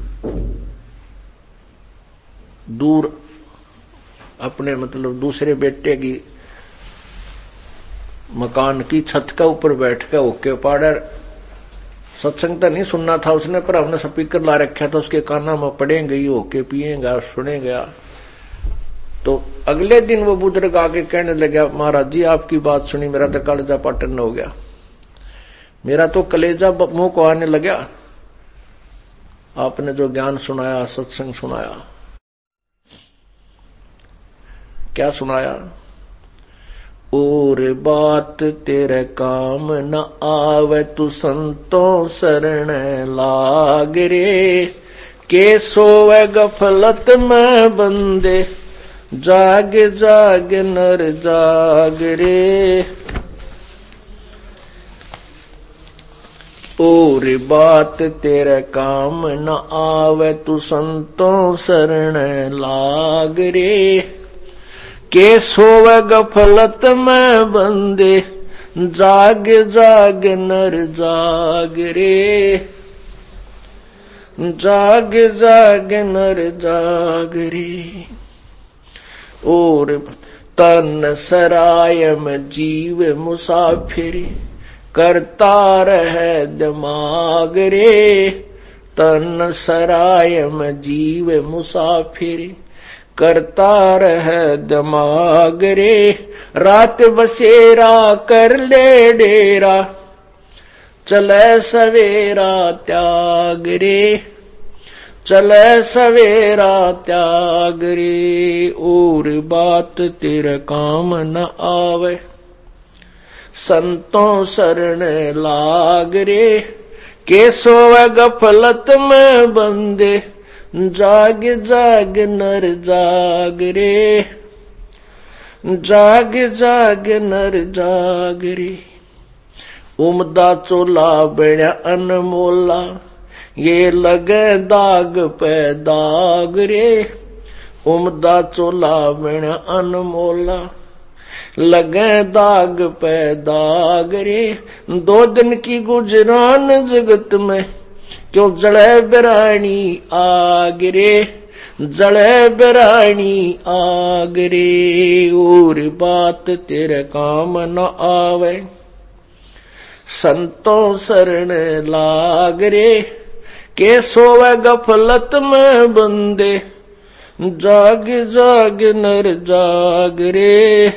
दूर अपने मतलब दूसरे बेटे की मकान की छत के ऊपर बैठ के होके पाड़े, सत्संग तो नहीं सुनना था उसने, पर हमने स्पीकर ला रखा था, उसके काना में पड़ेंगे ही, होके पिएगा, सुनेगा। तो अगले दिन वो बुजुर्ग आके कहने लगा, महाराज जी आपकी बात सुनी, मेरा तो कलेजा पाटन हो गया, मेरा तो कलेजा मुंह को आने लगा, आपने जो ज्ञान सुनाया, सत्संग सुनाया। क्या सुनाया? और बात तेरे काम न आवे, तू संतों शरण लाग रे, के सोवे गफलत में बंदे, जाग जाग नर जाग रे। और बात तेरे काम न आवे तू संतों शरण लाग रे। के सोवे गफलत में बंदे जाग जाग नर जाग रे। जाग जाग नर जाग रे। और तन सराय में जीव मुसाफिर करता रहे दिमाग रे। तन सराय में जीव मुसाफिर करता रहे दिमाग रे। रात बसेरा कर ले डेरा चले सवेरा त्याग रे। चले सवेरा त्याग रे। और बात तेरे काम न आवे संतों शरण लाग रे। के सोवे गफलत में बंदे जाग जाग नर जाग रे। जाग जाग नर जाग रे। उमदा चोला बड़ा अनमोला ये लगे दाग पे दाग रे। उमदा चोला बड़ा अनमोला लगे दाग पे दाग रे। दो दिन की गुजरान जगत में क्यों जड़े बिरानी आग रे। जड़े बिरानी आग रे। और बात तेरे काम न आवे संतों शरण लाग रे। के सोवे गफलत में बंदे जाग जाग नर जाग रे।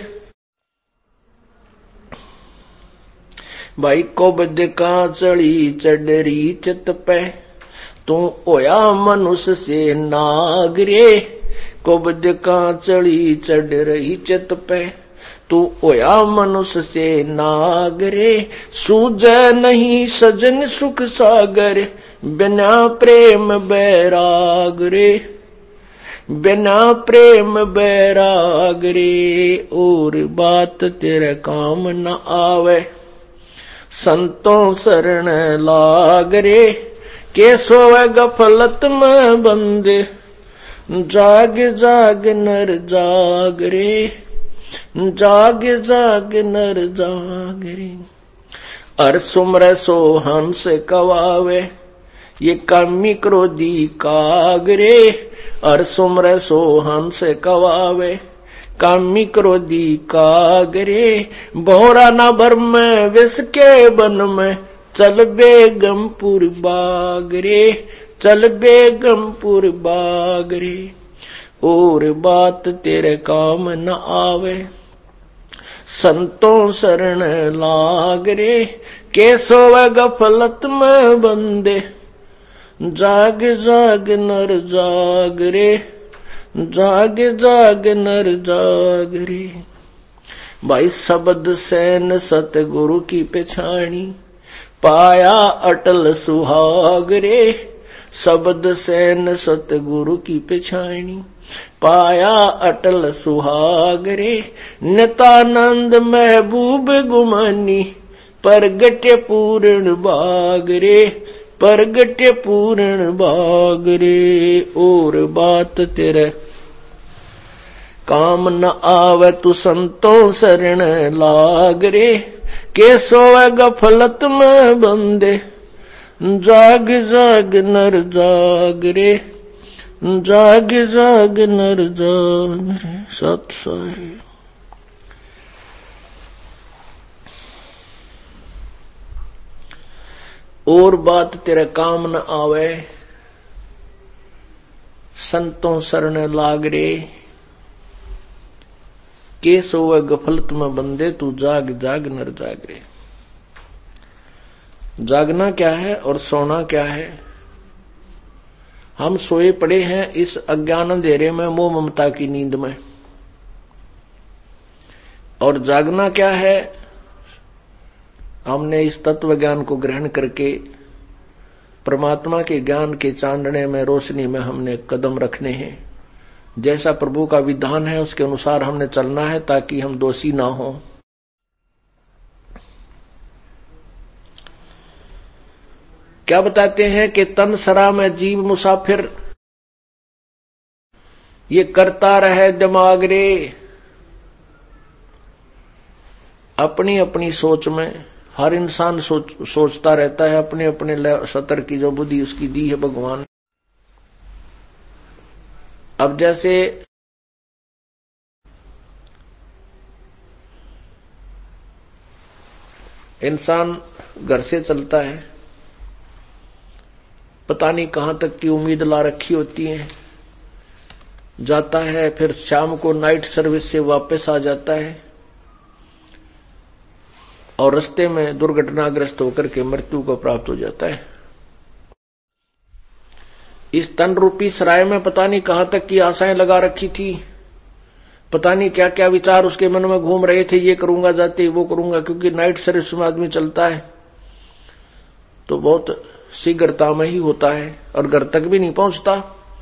भाई कोबद का चढ़ी चढ़री चित पे तू होया मनुष्य से नाग रे। कोबद का चढ़ी चढ़ रही चित पे तू होया मनुष्य से नाग रे। सूझे नहीं सजन सुख सागर बिना प्रेम बैराग रे। बिना प्रेम बैराग रे। और बात तेरे काम न आवे संतों शरण लाग रे। के सोवे गफलत में बंदे जाग जाग नर जाग रे। जाग जाग नर जाग रे। अर सुमर सो हंस कवावे ये कामी क्रोधी काग रे। अर सुमर सो हंस कवावे कामी क्रोधी काग रे। बोरा न भर में विष के बन में चल बेगमपुर बाग रे। चल बेगमपुर बाग रे। और बात तेरे काम न आवे संतों शरण लाग रे। के सोवे गफलत में बंदे जाग जाग नर जाग रे। जाग जाग नर जाग रे। भाई शब्द सैन सतगुरु की पछाणी पाया अटल सुहाग रे। शब्द सैन सतगुरु की पछाणी पाया अटल सुहाग रे। नितानंद महबूब गुमानी परगट्य पूर्ण बाग रे। परगट्य पूर्ण बाग रे। और बात तेरे काम न आवे तू संतों शरण लाग रे। के सोवे गफलत में बंदे जाग जाग नर जाग रे। जाग जाग नर जाग रे। सत साहिब। और बात तेरे काम न आवे संतों शरण लाग रे। के सोवे गफलत में बंदे तू जाग जाग नर जाग रे। जागना क्या है और सोना क्या है? हम सोए पड़े हैं इस अज्ञान अंधेरे में मोह ममता की नींद में। और जागना क्या है? हमने इस तत्व ज्ञान को ग्रहण करके परमात्मा के ज्ञान के चांदने में रोशनी में हमने कदम रखने हैं। जैसा प्रभु का विधान है उसके अनुसार हमने चलना है ताकि हम दोषी ना हो। क्या बताते हैं कि तन सरा में जीव मुसाफिर, ये करता रहे दिमाग रे। अपनी अपनी सोच में हर इंसान सोच, सोचता रहता है, अपने अपने सतर की जो बुद्धि उसकी दी है भगवान। अब जैसे इंसान घर से चलता है, पता नहीं कहां तक की उम्मीद ला रखी होती है, जाता है, फिर शाम को नाइट सर्विस से वापस आ जाता है और रास्ते में दुर्घटनाग्रस्त होकर के मृत्यु को प्राप्त हो जाता है। इस तन रूपी सराय में पता नहीं कहां तक की आशाएं लगा रखी थी, पता नहीं क्या क्या विचार उसके मन में घूम रहे थे, ये करूंगा जाते वो करूंगा, क्योंकि नाइट सर्विस में आदमी चलता है तो बहुत शीघ्रता में ही होता है और घर तक भी नहीं पहुंचता।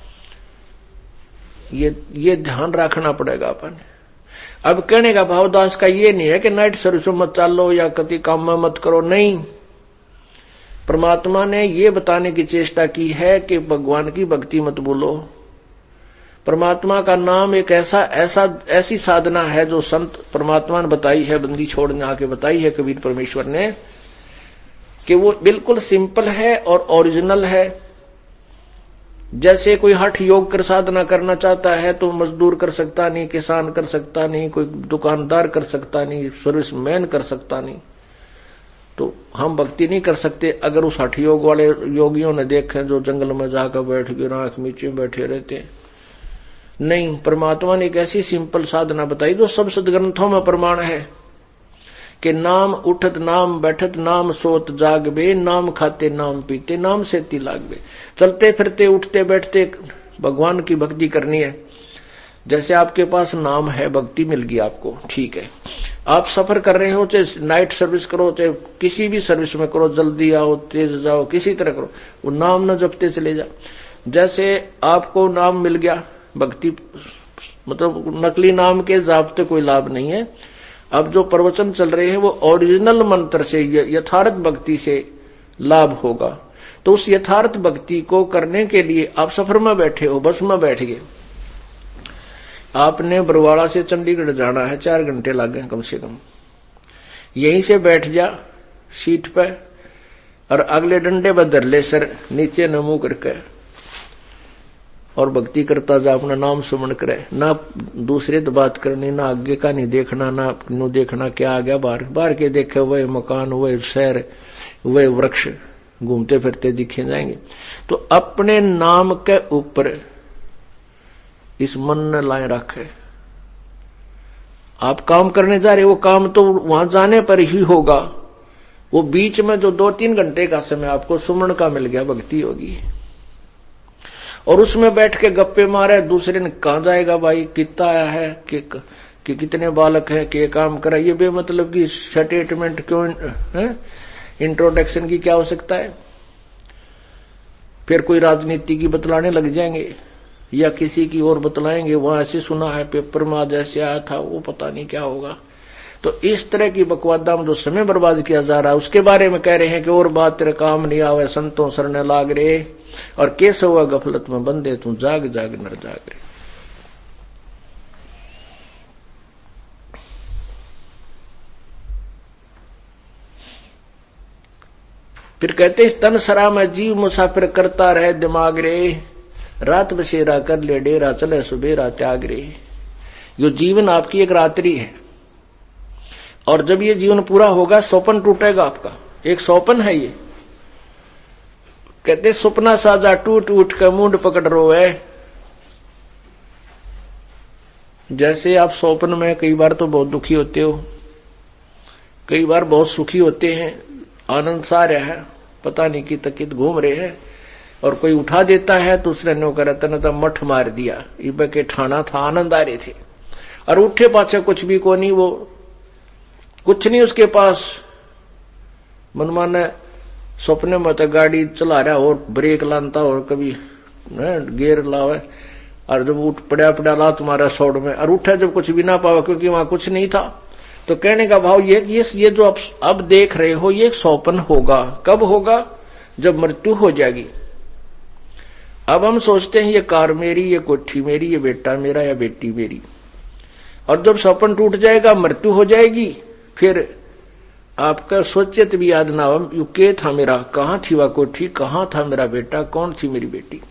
ये ये ध्यान रखना पड़ेगा अपन। अब कहने का भावदास का ये नहीं है कि नाइट सर्विस में मत चालो या कति काम में मत करो, नहीं। परमात्मा ने ये बताने की चेष्टा की है कि भगवान की भक्ति मत भूलो। परमात्मा का नाम एक ऐसा ऐसा ऐसी साधना है जो संत परमात्मा ने बताई है, बंदी छोड़ने आके बताई है कबीर परमेश्वर ने, कि वो बिल्कुल सिंपल है और ओरिजिनल है। जैसे कोई हठ योग कर साधना करना चाहता है तो मजदूर कर सकता नहीं, किसान कर सकता नहीं, कोई दुकानदार कर सकता नहीं, सर्विसमैन कर सकता नहीं, तो हम भक्ति नहीं कर सकते अगर उस हठ योग वाले योगियों ने देखे जो जंगल में जाकर बैठ के आंख नीचे बैठे रहते। नहीं, परमात्मा ने एक ऐसी सिंपल साधना बताई जो सब सदग्रंथों में प्रमाण है कि नाम उठत नाम बैठत नाम सोत जागबे, नाम खाते नाम पीते नाम से ती लागबे। चलते फिरते उठते बैठते भगवान की भक्ति करनी है। जैसे आपके पास नाम है, भक्ति मिल गई आपको, ठीक है। आप सफर कर रहे हो, चाहे नाइट सर्विस करो चाहे किसी भी सर्विस में करो, जल्दी आओ तेज जाओ किसी तरह करो, वो नाम न जपते चले जाओ। जैसे आपको नाम मिल गया, भक्ति मतलब नकली नाम के जापते कोई लाभ नहीं है। अब जो प्रवचन चल रहे हैं वो ओरिजिनल मंत्र से, यथार्थ भक्ति से लाभ होगा। तो उस यथार्थ भक्ति को करने के लिए आप सफर में बैठे हो, बस में बैठ गए, आपने बरवाड़ा से चंडीगढ़ जाना है, चार घंटे लगे कम से कम। यहीं से बैठ जा सीट पे और अगले डंडे पर धर ले सर नीचे न मुंह करके और भक्ति करता जा, अपना नाम सुमन करे, ना दूसरे तो बात करनी, ना आगे का नहीं देखना, ना नु देखना क्या आ गया बाहर। बाहर के देखे वही मकान, वही शहर, वही वृक्ष घूमते फिरते दिखे जाएंगे। तो अपने नाम के ऊपर इस मन ने लाए रखे। आप काम करने जा रहे, वो काम तो वहां जाने पर ही होगा। वो बीच में जो दो तीन घंटे का समय आपको सुमन का मिल गया, भक्ति होगी। और उसमें बैठ के गप्पे मारे, दूसरे ने कहां जाएगा भाई, कितना आया है कि, कि कितने बालक हैं, कि काम करा, ये बेमतलब की स्टेटमेंट क्यों है? इंट्रोडक्शन की क्या आवश्यकता है? फिर कोई राजनीति की बतलाने लग जाएंगे या किसी की और बतलाएंगे, वहां ऐसे सुना है पेपर में आज ऐसे आया था, वो पता नहीं क्या होगा। तो इस तरह की बकवादा में जो समय बर्बाद किया जा रहा है उसके बारे में कह रहे हैं कि और बात तेरे काम नहीं आवे, संतों सरने लाग रे, और कैसे हुआ गफलत में बंदे तू जाग जाग नर जाग रे। फिर कहते इस तन सरा में जीव मुसाफिर करता रहे दिमाग रे, रात बसेरा कर ले डेरा चले सुबेरा त्याग रे। यो जीवन आपकी एक रात्रि है और जब ये जीवन पूरा होगा सौपन टूटेगा आपका, एक सौपन है ये। कहते सपना साजा टूट उठ कर मुंड पकड़ रोए। जैसे आप सौपन में कई बार तो बहुत दुखी होते हो, कई बार बहुत सुखी होते हैं, आनंद सा रहा है, पता नहीं कि तकित घूम रहे हैं, और कोई उठा देता है तो उसने नो कर तने तो मठ मार दिया, इब के ठाना था, आनंद आ रहे थे, और उठे पाछे कुछ भी को नहीं, वो कुछ नहीं उसके पास। मनमाने सपने में तो गाड़ी चला रहा और ब्रेक लानता और कभी गेयर लावे, और जब उठ पड़ा पड़ा ला तुम्हारा सौड़ में, और उठा जब कुछ भी ना पावा क्योंकि वहां कुछ नहीं था। तो कहने का भाव ये ये, ये जो आप अब देख रहे हो ये एक सौपन होगा। कब होगा? जब मृत्यु हो जाएगी, अब हम सोचते हैं ये कार मेरी, ये कोठी मेरी, ये बेटा मेरा या बेटी मेरी, और जब सपन टूट जाएगा, मृत्यु हो जाएगी, फिर आपका सोचित भी याद ना हो यू के था मेरा, कहां थी वह कोठी, कहां था मेरा बेटा, कौन थी मेरी बेटी।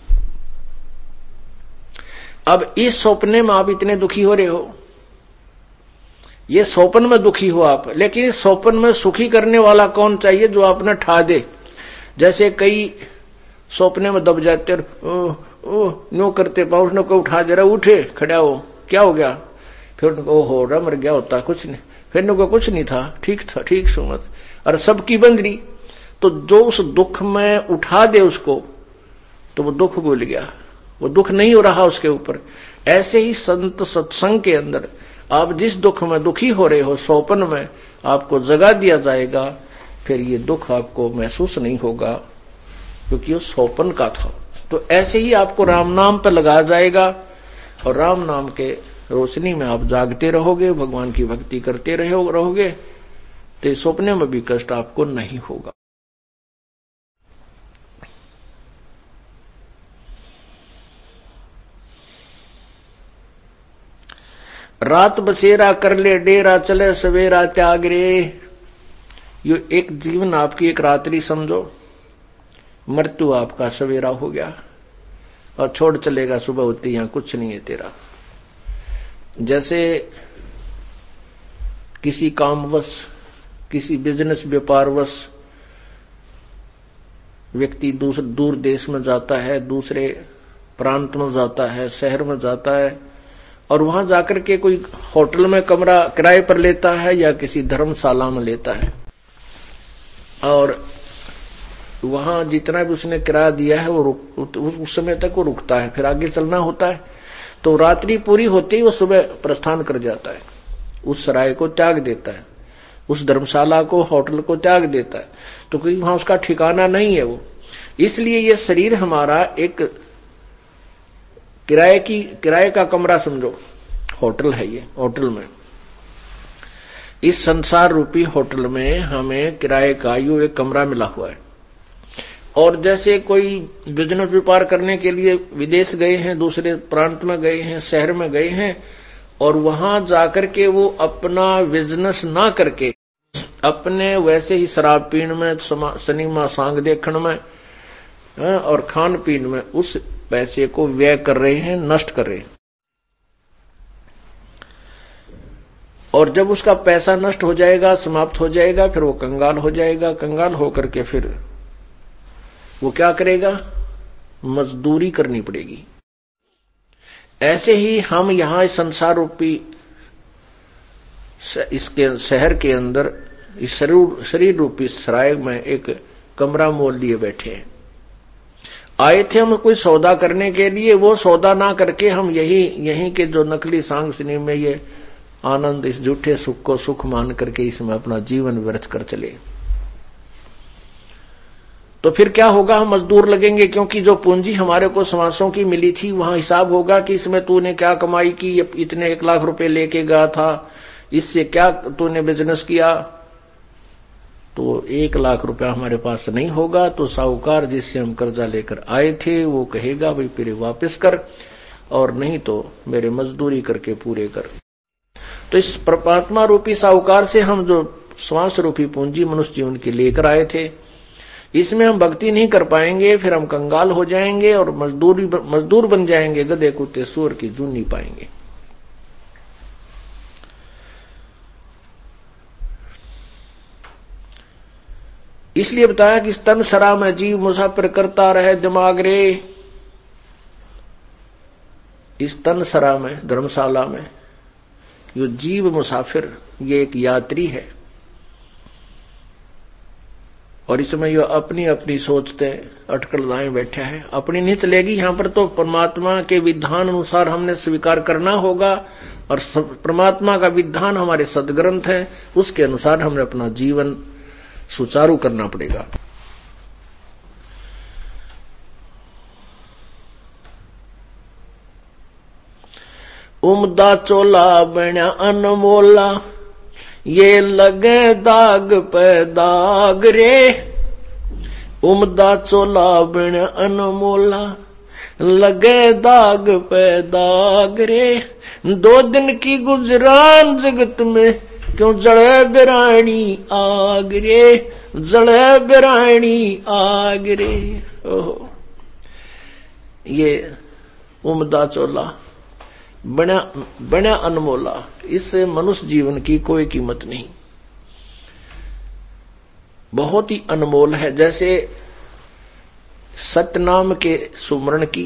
अब इस सपने में आप इतने दुखी हो रहे हो, ये सोपन में दुखी हो आप, लेकिन इस सोपन में सुखी करने वाला कौन चाहिए, जो आपने ठा दे। जैसे कई सपने में दब जाते ओ, ओ, नो करते पाउस को उठा दे रहा, उठे खड़ा हो, क्या हो गया, फिर ओ हो रहा मर गया होता कुछ नहीं, फिर नको कुछ नहीं था, ठीक था, ठीक सुमत, और सबकी बंदरी। तो जो उस दुख में उठा दे उसको, तो वो दुख भूल गया, वो दुख नहीं हो रहा उसके ऊपर। ऐसे ही संत सत्संग के अंदर आप जिस दुख में दुखी हो रहे हो, सोपन में आपको जगा दिया जाएगा, फिर ये दुख आपको महसूस नहीं होगा, क्योंकि वो सोपन का था। तो ऐसे ही आपको राम नाम पर लगाया जाएगा, और राम नाम के रोशनी में आप जागते रहोगे, भगवान की भक्ति करते रहोगे, तो सपने में भी कष्ट आपको नहीं होगा। रात बसेरा कर ले डेरा, चले सवेरा त्याग रे। यो एक जीवन आपकी एक रात्रि समझो, मृत्यु आपका सवेरा हो गया, और छोड़ चलेगा सुबह होती, यहां कुछ नहीं है तेरा। जैसे किसी कामवश, किसी बिजनेस व्यापारवश व्यक्ति दूसरे दूर देश में जाता है, दूसरे प्रांत में जाता है, शहर में जाता है, और वहां जाकर के कोई होटल में कमरा किराए पर लेता है या किसी धर्मशाला में लेता है, और वहां जितना भी उसने किराया दिया है वो रुक, उस समय तक वो रुकता है, फिर आगे चलना होता है। तो रात्रि पूरी होते ही वो सुबह प्रस्थान कर जाता है, उस सराय को त्याग देता है, उस धर्मशाला को, होटल को त्याग देता है, तो कोई वहां उसका ठिकाना नहीं है वो। इसलिए ये शरीर हमारा एक किराए की किराए का कमरा समझो, होटल है ये। होटल में, इस संसार रूपी होटल में हमें किराए का यो एक कमरा मिला हुआ है। और जैसे कोई बिजनेस व्यापार करने के लिए विदेश गए हैं, दूसरे प्रांत में गए हैं, शहर में गए हैं, और वहां जाकर के वो अपना बिजनेस ना करके अपने वैसे ही शराब पीण में, सिनेमा सांग देखने में और खान पीन में उस पैसे को व्यय कर रहे हैं, नष्ट कर रहे हैं। और जब उसका पैसा नष्ट हो जाएगा, समाप्त हो जाएगा, फिर वो कंगाल हो जाएगा। कंगाल होकर के फिर वो क्या करेगा, मजदूरी करनी पड़ेगी। ऐसे ही हम यहां संसार रूपी इसके शहर के अंदर इस शरीर शरीर रूपी सराय में एक कमरा मोल लिए बैठे हैं। आए थे हम कोई सौदा करने के लिए, वो सौदा ना करके हम यही यहीं के जो नकली सांग सिनेमा में ये आनंद, इस झूठे सुख को सुख मान करके इसमें अपना जीवन व्यर्थ कर चले, तो फिर क्या होगा, हम मजदूर लगेंगे। क्योंकि जो पूंजी हमारे को समासों की मिली थी, वहां हिसाब होगा कि इसमें तूने क्या कमाई की, इतने एक लाख रुपए लेके गया था, इससे क्या तूने बिजनेस किया। तो एक लाख रुपया हमारे पास नहीं होगा, तो साहूकार जिससे हम कर्जा लेकर आए थे वो कहेगा भाई फिर वापस कर, और नहीं तो मेरे मजदूरी करके पूरे कर। तो इस परमात्मा रूपी साहूकार से हम जो श्वास रूपी पूंजी मनुष्य जीवन की लेकर आए थे, इसमें हम भक्ति नहीं कर पाएंगे, फिर हम कंगाल हो जाएंगे और मजदूर मजदूर बन जाएंगे, गधे कुत्ते सूअर की जून नहीं पाएंगे। इसलिए बताया कि तन सरा में जीव मुसाफिर करता रहे दिमाग रे। इस तन सरा में, धर्मशाला में, यो जीव मुसाफिर, ये एक यात्री है, और इसमें यो अपनी अपनी सोचते अटकल लाए बैठा है। अपनी नहीं चलेगी यहां पर, तो परमात्मा के विधान अनुसार हमने स्वीकार करना होगा, और परमात्मा का विधान हमारे सदग्रंथ है, उसके अनुसार हमने अपना जीवन सुचारू करना पड़ेगा। उमदा चोला बना अनमोला, ये लगे दाग पे दाग रे। उमदा चोला बिन अनमोला, लगे दाग पे दाग रे। दो दिन की गुजरान जगत में, क्यों जड़े बिरानी आग रे, जड़े बिरानी आग रे। ओहो, ये उमदा चोला बना बना अनमोला, इससे मनुष्य जीवन की कोई कीमत नहीं, बहुत ही अनमोल है। जैसे सतनाम के सुमरण की,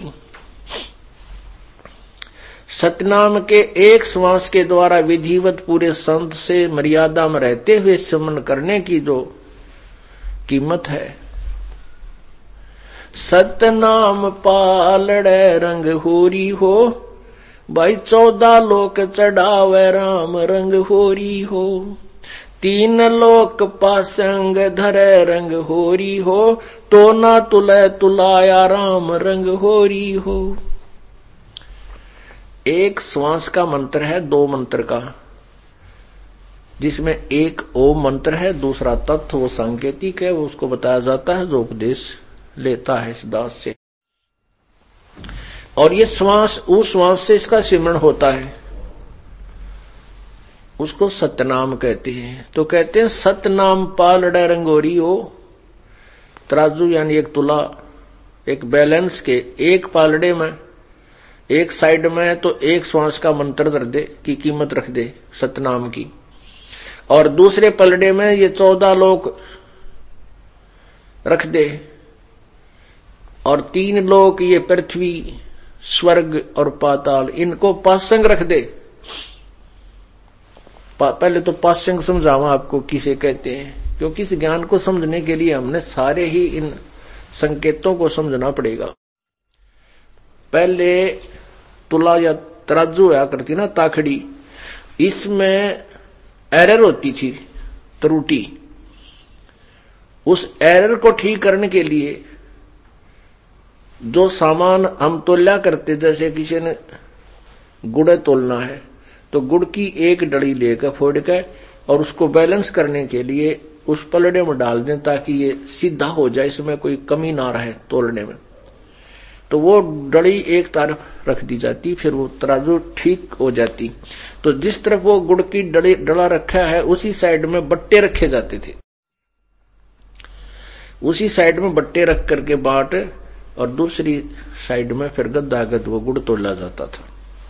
सतनाम के एक श्वास के द्वारा विधिवत पूरे संत से मर्यादा में रहते हुए सुमरण करने की जो कीमत है। सतनाम पालड़े रंग होरी हो, भाई चौदह लोक चढ़ावे राम रंग होरी हो। तीन लोक पासंग धरे रंग होरी हो, तो ना तुले तुलाया राम रंग होरी हो। एक श्वास का मंत्र है, दो मंत्र का, जिसमें एक ओम मंत्र है, दूसरा तत्व वो सांकेतिक है, वो उसको बताया जाता है जो उपदेश लेता है इस दास से। और ये श्वास उस श्वास से इसका सिमरण होता है, उसको सतनाम कहते हैं। तो कहते हैं सतनाम पालड़े रंगोरी हो, तराजू यानी एक तुला, एक बैलेंस के एक पालड़े में, एक साइड में तो एक श्वास का मंत्र धर दे की कीमत रख दे सतनाम की, और दूसरे पलड़े में ये चौदह लोक रख दे, और तीन लोक ये पृथ्वी स्वर्ग और पाताल इनको पासंग रख दे। पहले तो पासंग समझावा आपको किसे कहते हैं, क्योंकि इस ज्ञान को समझने के लिए हमने सारे ही इन संकेतों को समझना पड़ेगा। पहले तुला या तराजू हुआ करती ना ताखड़ी, इसमें एरर होती थी, त्रुटि। उस एरर को ठीक करने के लिए जो सामान हम तोल्या करते, जैसे किसी ने गुड़ तोलना है तो गुड़ की एक डली लेकर फोड़ के और उसको बैलेंस करने के लिए उस पलड़े में डाल दें ताकि ये सीधा हो जाए, इसमें कोई कमी ना रहे तोलने में। तो वो डली एक तरफ रख दी जाती, फिर वो तराजू ठीक हो जाती। तो जिस तरफ वो गुड़ की डली डला रखा है उसी साइड में बट्टे रखे जाते थे, उसी साइड में बट्टे रख करके बाट, और दूसरी साइड में फिर गद्दागद वो गुड़ तोला जाता था।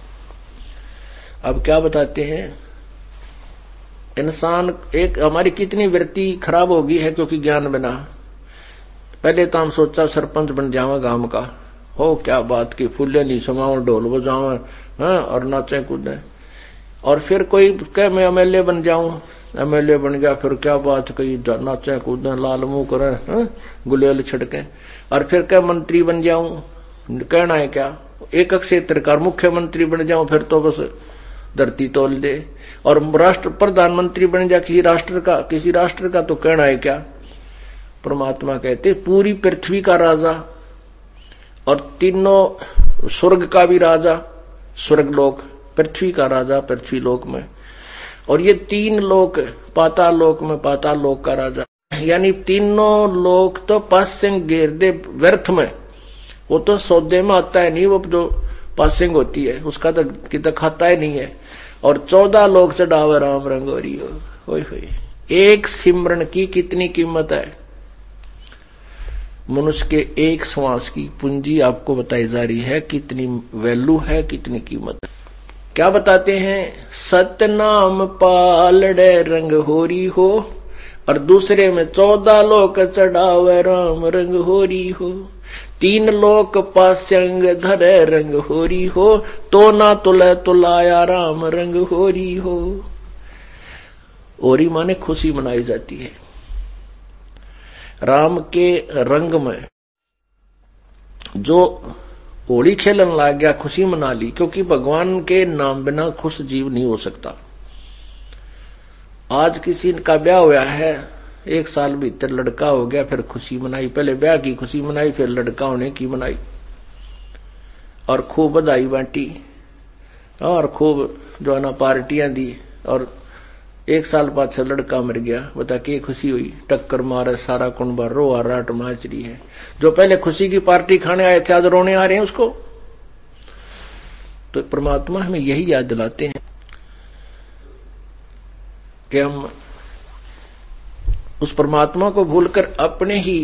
अब क्या बताते हैं, इंसान एक हमारी कितनी वृत्ति खराब हो गई है क्योंकि ज्ञान बिना। पहले तो हम सोचा सरपंच बन जावा गांव का, हो क्या बात की, फूले नहीं समाओ, ढोल बजाओ, हाँ, और नाचे कूदे। और फिर कोई कह मैं एमएलए बन जाऊं, एमएलए बन गया, फिर क्या बात कही, नाचे कूदे, लाल मुंह करे, हाँ, गुलेल छिड़के। और फिर क्या मंत्री बन जाऊं, कहना है क्या, एक क्षेत्र का मुख्यमंत्री बन जाऊं, फिर तो बस धरती तोल दे। और राष्ट्र प्रधानमंत्री बन जा किसी राष्ट्र का, किसी राष्ट्र का, तो कहना है क्या। परमात्मा कहते पूरी पृथ्वी का राजा और तीनों स्वर्ग का भी राजा, स्वर्गलोक, पृथ्वी का राजा पृथ्वी लोक में, और ये तीन लोक पाताल लोक में पाताल लोक का राजा। यानी तीनों लोक तो पासिंग घेर दे व्यर्थ में, वो तो सौदे में आता है नहीं, वो जो पासिंग होती है उसका तो कितना खाता ही नहीं है। और चौदह लोक चढ़ावे राम रंगोरी हो, होय होय। एक सिमरन की कितनी कीमत है, मनुष्य के एक श्वास की पूंजी आपको बताई जा रही है, कितनी वैल्यू है, कितनी कीमत है। क्या बताते हैं, सतनाम पालड़े रंग होरी हो, और दूसरे में चौदह लोक चढ़ावे राम रंग होरी हो। तीन लोक पास्यंग धरे रंग होरी हो, तो ना तुले तुलाया राम रंग होरी हो। होरी माने खुशी मनाई जाती है। राम के रंग में जो होली खेलन लग गया, खुशी मना ली, क्योंकि भगवान के नाम बिना खुश जीव नहीं हो सकता। आज किसी का ब्याह हुआ है, एक साल भीतर लड़का हो गया, फिर खुशी मनाई, पहले ब्याह की खुशी मनाई, फिर लड़का होने की मनाई, और खूब बधाई बांटी, और खूब जो है ना पार्टियां दी, और एक साल बाद से लड़का मर गया, बता के खुशी हुई, टक्कर मारे सारा कुंबा, रो राट नाच रही है। जो पहले खुशी की पार्टी खाने आए थे आज रोने आ रहे हैं उसको। तो परमात्मा हमें यही याद दिलाते हैं कि हम उस परमात्मा को भूलकर अपने ही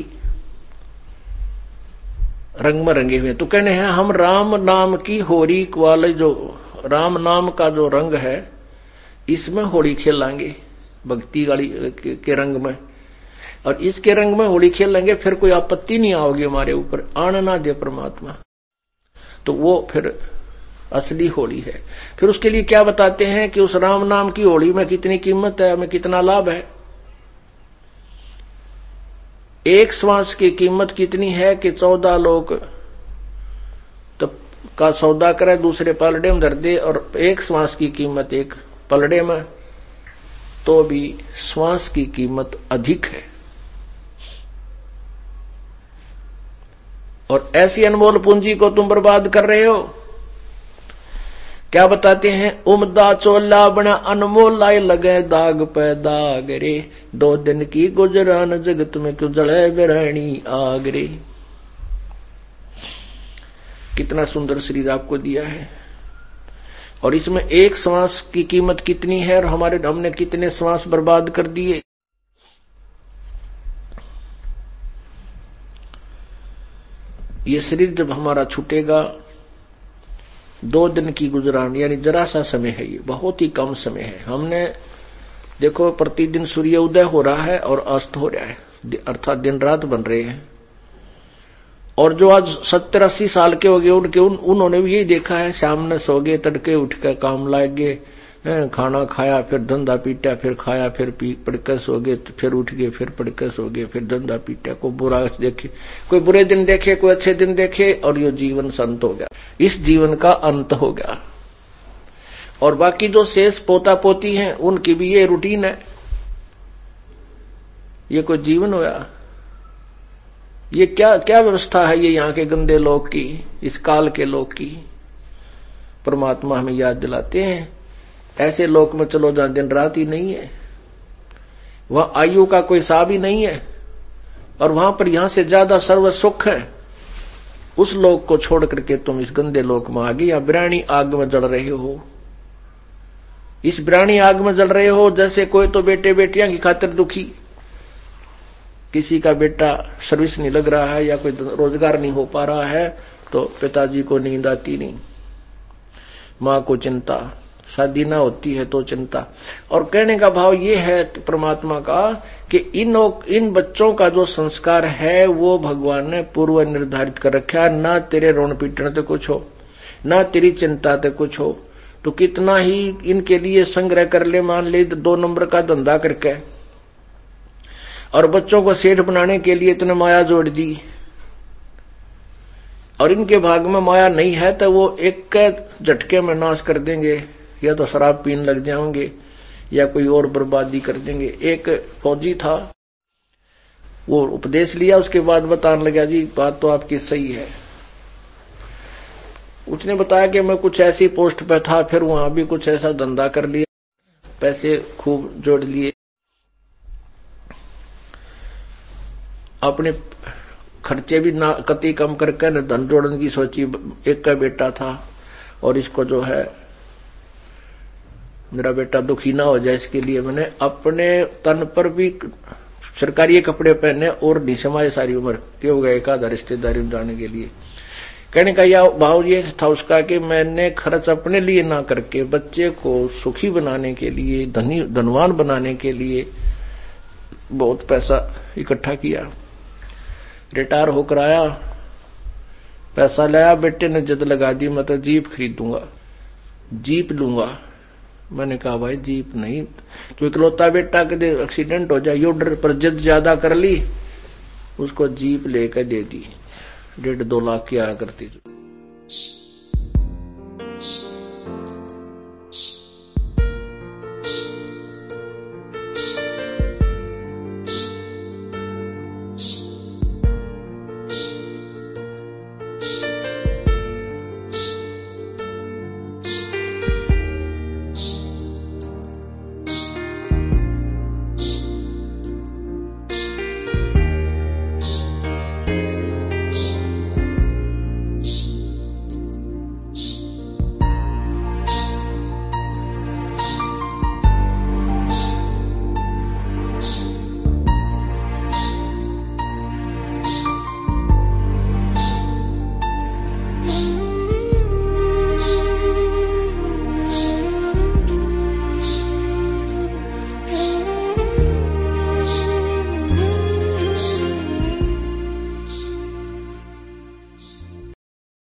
रंग में रंगे हुए। तो कहने हैं हम राम नाम की होली वाले, जो राम नाम का जो रंग है इसमें होली खेलांगे, भक्ति गाली के रंग में, और इसके रंग में होली खेलेंगे, फिर कोई आपत्ति नहीं आओगी हमारे ऊपर, आने ना दे परमात्मा। तो वो फिर असली होली है। फिर उसके लिए क्या बताते हैं कि उस राम नाम की होली में कितनी कीमत है, हमें कितना लाभ है। एक श्वास की कीमत कितनी है कि चौदह लोग तो का सौदा करे, दूसरे पलड़े में धर दे, और एक श्वास की कीमत एक पलड़े में, तो भी श्वास की कीमत अधिक है। और ऐसी अनमोल पूंजी को तुम बर्बाद कर रहे हो। क्या बताते हैं, उमदा चोला बना अनमोल लाए लगे दाग पे दाग रे, दो दिन की गुजरान जगत में क्यों जले बिरानी आग रे। कितना सुंदर शरीर आपको दिया है, और इसमें एक श्वास की कीमत कितनी है, और हमारे हमने कितने श्वास बर्बाद कर दिए। ये शरीर जब हमारा छूटेगा, दो दिन की गुजरान, यानी जरा सा समय है, ये बहुत ही कम समय है। हमने देखो प्रतिदिन सूर्य उदय हो रहा है और अस्त हो रहा है, अर्थात दिन रात बन रहे हैं। और जो आज सत्तर अस्सी साल के हो गए उनके उन, उन्होंने भी यही देखा है, शाम ने सो गए, तड़के उठ कर काम लाग गए, खाना खाया, फिर धंधा पीटा, फिर खाया, फिर पी पड़कर सो गए, फिर उठ गए, फिर पड़कर सो गए, फिर धंधा पीटा। कोई बुरा देखे, कोई बुरे दिन देखे, कोई अच्छे दिन देखे, और ये जीवन संत हो गया, इस जीवन का अंत हो गया। और बाकी जो शेष पोता पोती हैं उनकी भी ये रूटीन है। ये कोई जीवन होया? ये क्या क्या व्यवस्था है ये यहाँ के गंदे लोग की, इस काल के लोग की। परमात्मा हमें याद दिलाते हैं, ऐसे लोक में चलो जहां दिन रात ही नहीं है, वहां आयु का कोई हिसाब ही नहीं है, और वहां पर यहां से ज्यादा सर्व सुख है। उस लोक को छोड़ करके तुम इस गंदे लोक में आ गए, या बिरानी आग में जल रहे हो। इस बिरानी आग में जल रहे हो, जैसे कोई तो बेटे बेटियां की खातिर दुखी, किसी का बेटा सर्विस नहीं लग रहा है या कोई रोजगार नहीं हो पा रहा है, तो पिताजी को नींद आती नहीं, मां को चिंता, शादी ना होती है तो चिंता। और कहने का भाव ये है परमात्मा का कि इन इन बच्चों का जो संस्कार है वो भगवान ने पूर्व निर्धारित कर रखा है। ना तेरे रोन पीटने तो कुछ हो, ना तेरी चिंता तो कुछ हो, तो कितना ही इनके लिए संग्रह कर ले, मान ले दो नंबर का धंधा करके, और बच्चों को सेठ बनाने के लिए इतने माया जोड़ दी, और इनके भाग में माया नहीं है तो वो एक झटके में नाश कर देंगे, या तो शराब पीने लग जाएंगे या कोई और बर्बादी कर देंगे। एक फौजी था, वो उपदेश लिया, उसके बाद बताने लगा, जी बात तो आपकी सही है। उसने बताया कि मैं कुछ ऐसी पोस्ट पे था, फिर वहां भी कुछ ऐसा धंधा कर लिया, पैसे खूब जोड़ लिए, अपने खर्चे भी ना कति कम करके न धन जोड़ने की सोची। एक का बेटा था, और इसको जो है मेरा बेटा दुखी ना हो जाए इसके लिए मैंने अपने तन पर भी सरकारी कपड़े पहने और नहीं समाये सारी उम्र के हो गए एक आधा रिश्तेदारी में जाने के लिए। कहने का यह भाव ये था उसका कि मैंने खर्च अपने लिए ना करके बच्चे को सुखी बनाने के लिए, धनी धनवान बनाने के लिए बहुत पैसा इकट्ठा किया। रिटायर होकर आया, पैसा लाया, बेटे ने जिद लगा दी, मैं तो जीप खरीदूंगा, जीप लूंगा। मैंने कहा भाई जीप नहीं, तो इकलौता बेटा के एक्सीडेंट हो जाए, यो डर पर जिद ज्यादा कर ली, उसको जीप लेकर दे दी। डेढ़ दो लाख की आया करती।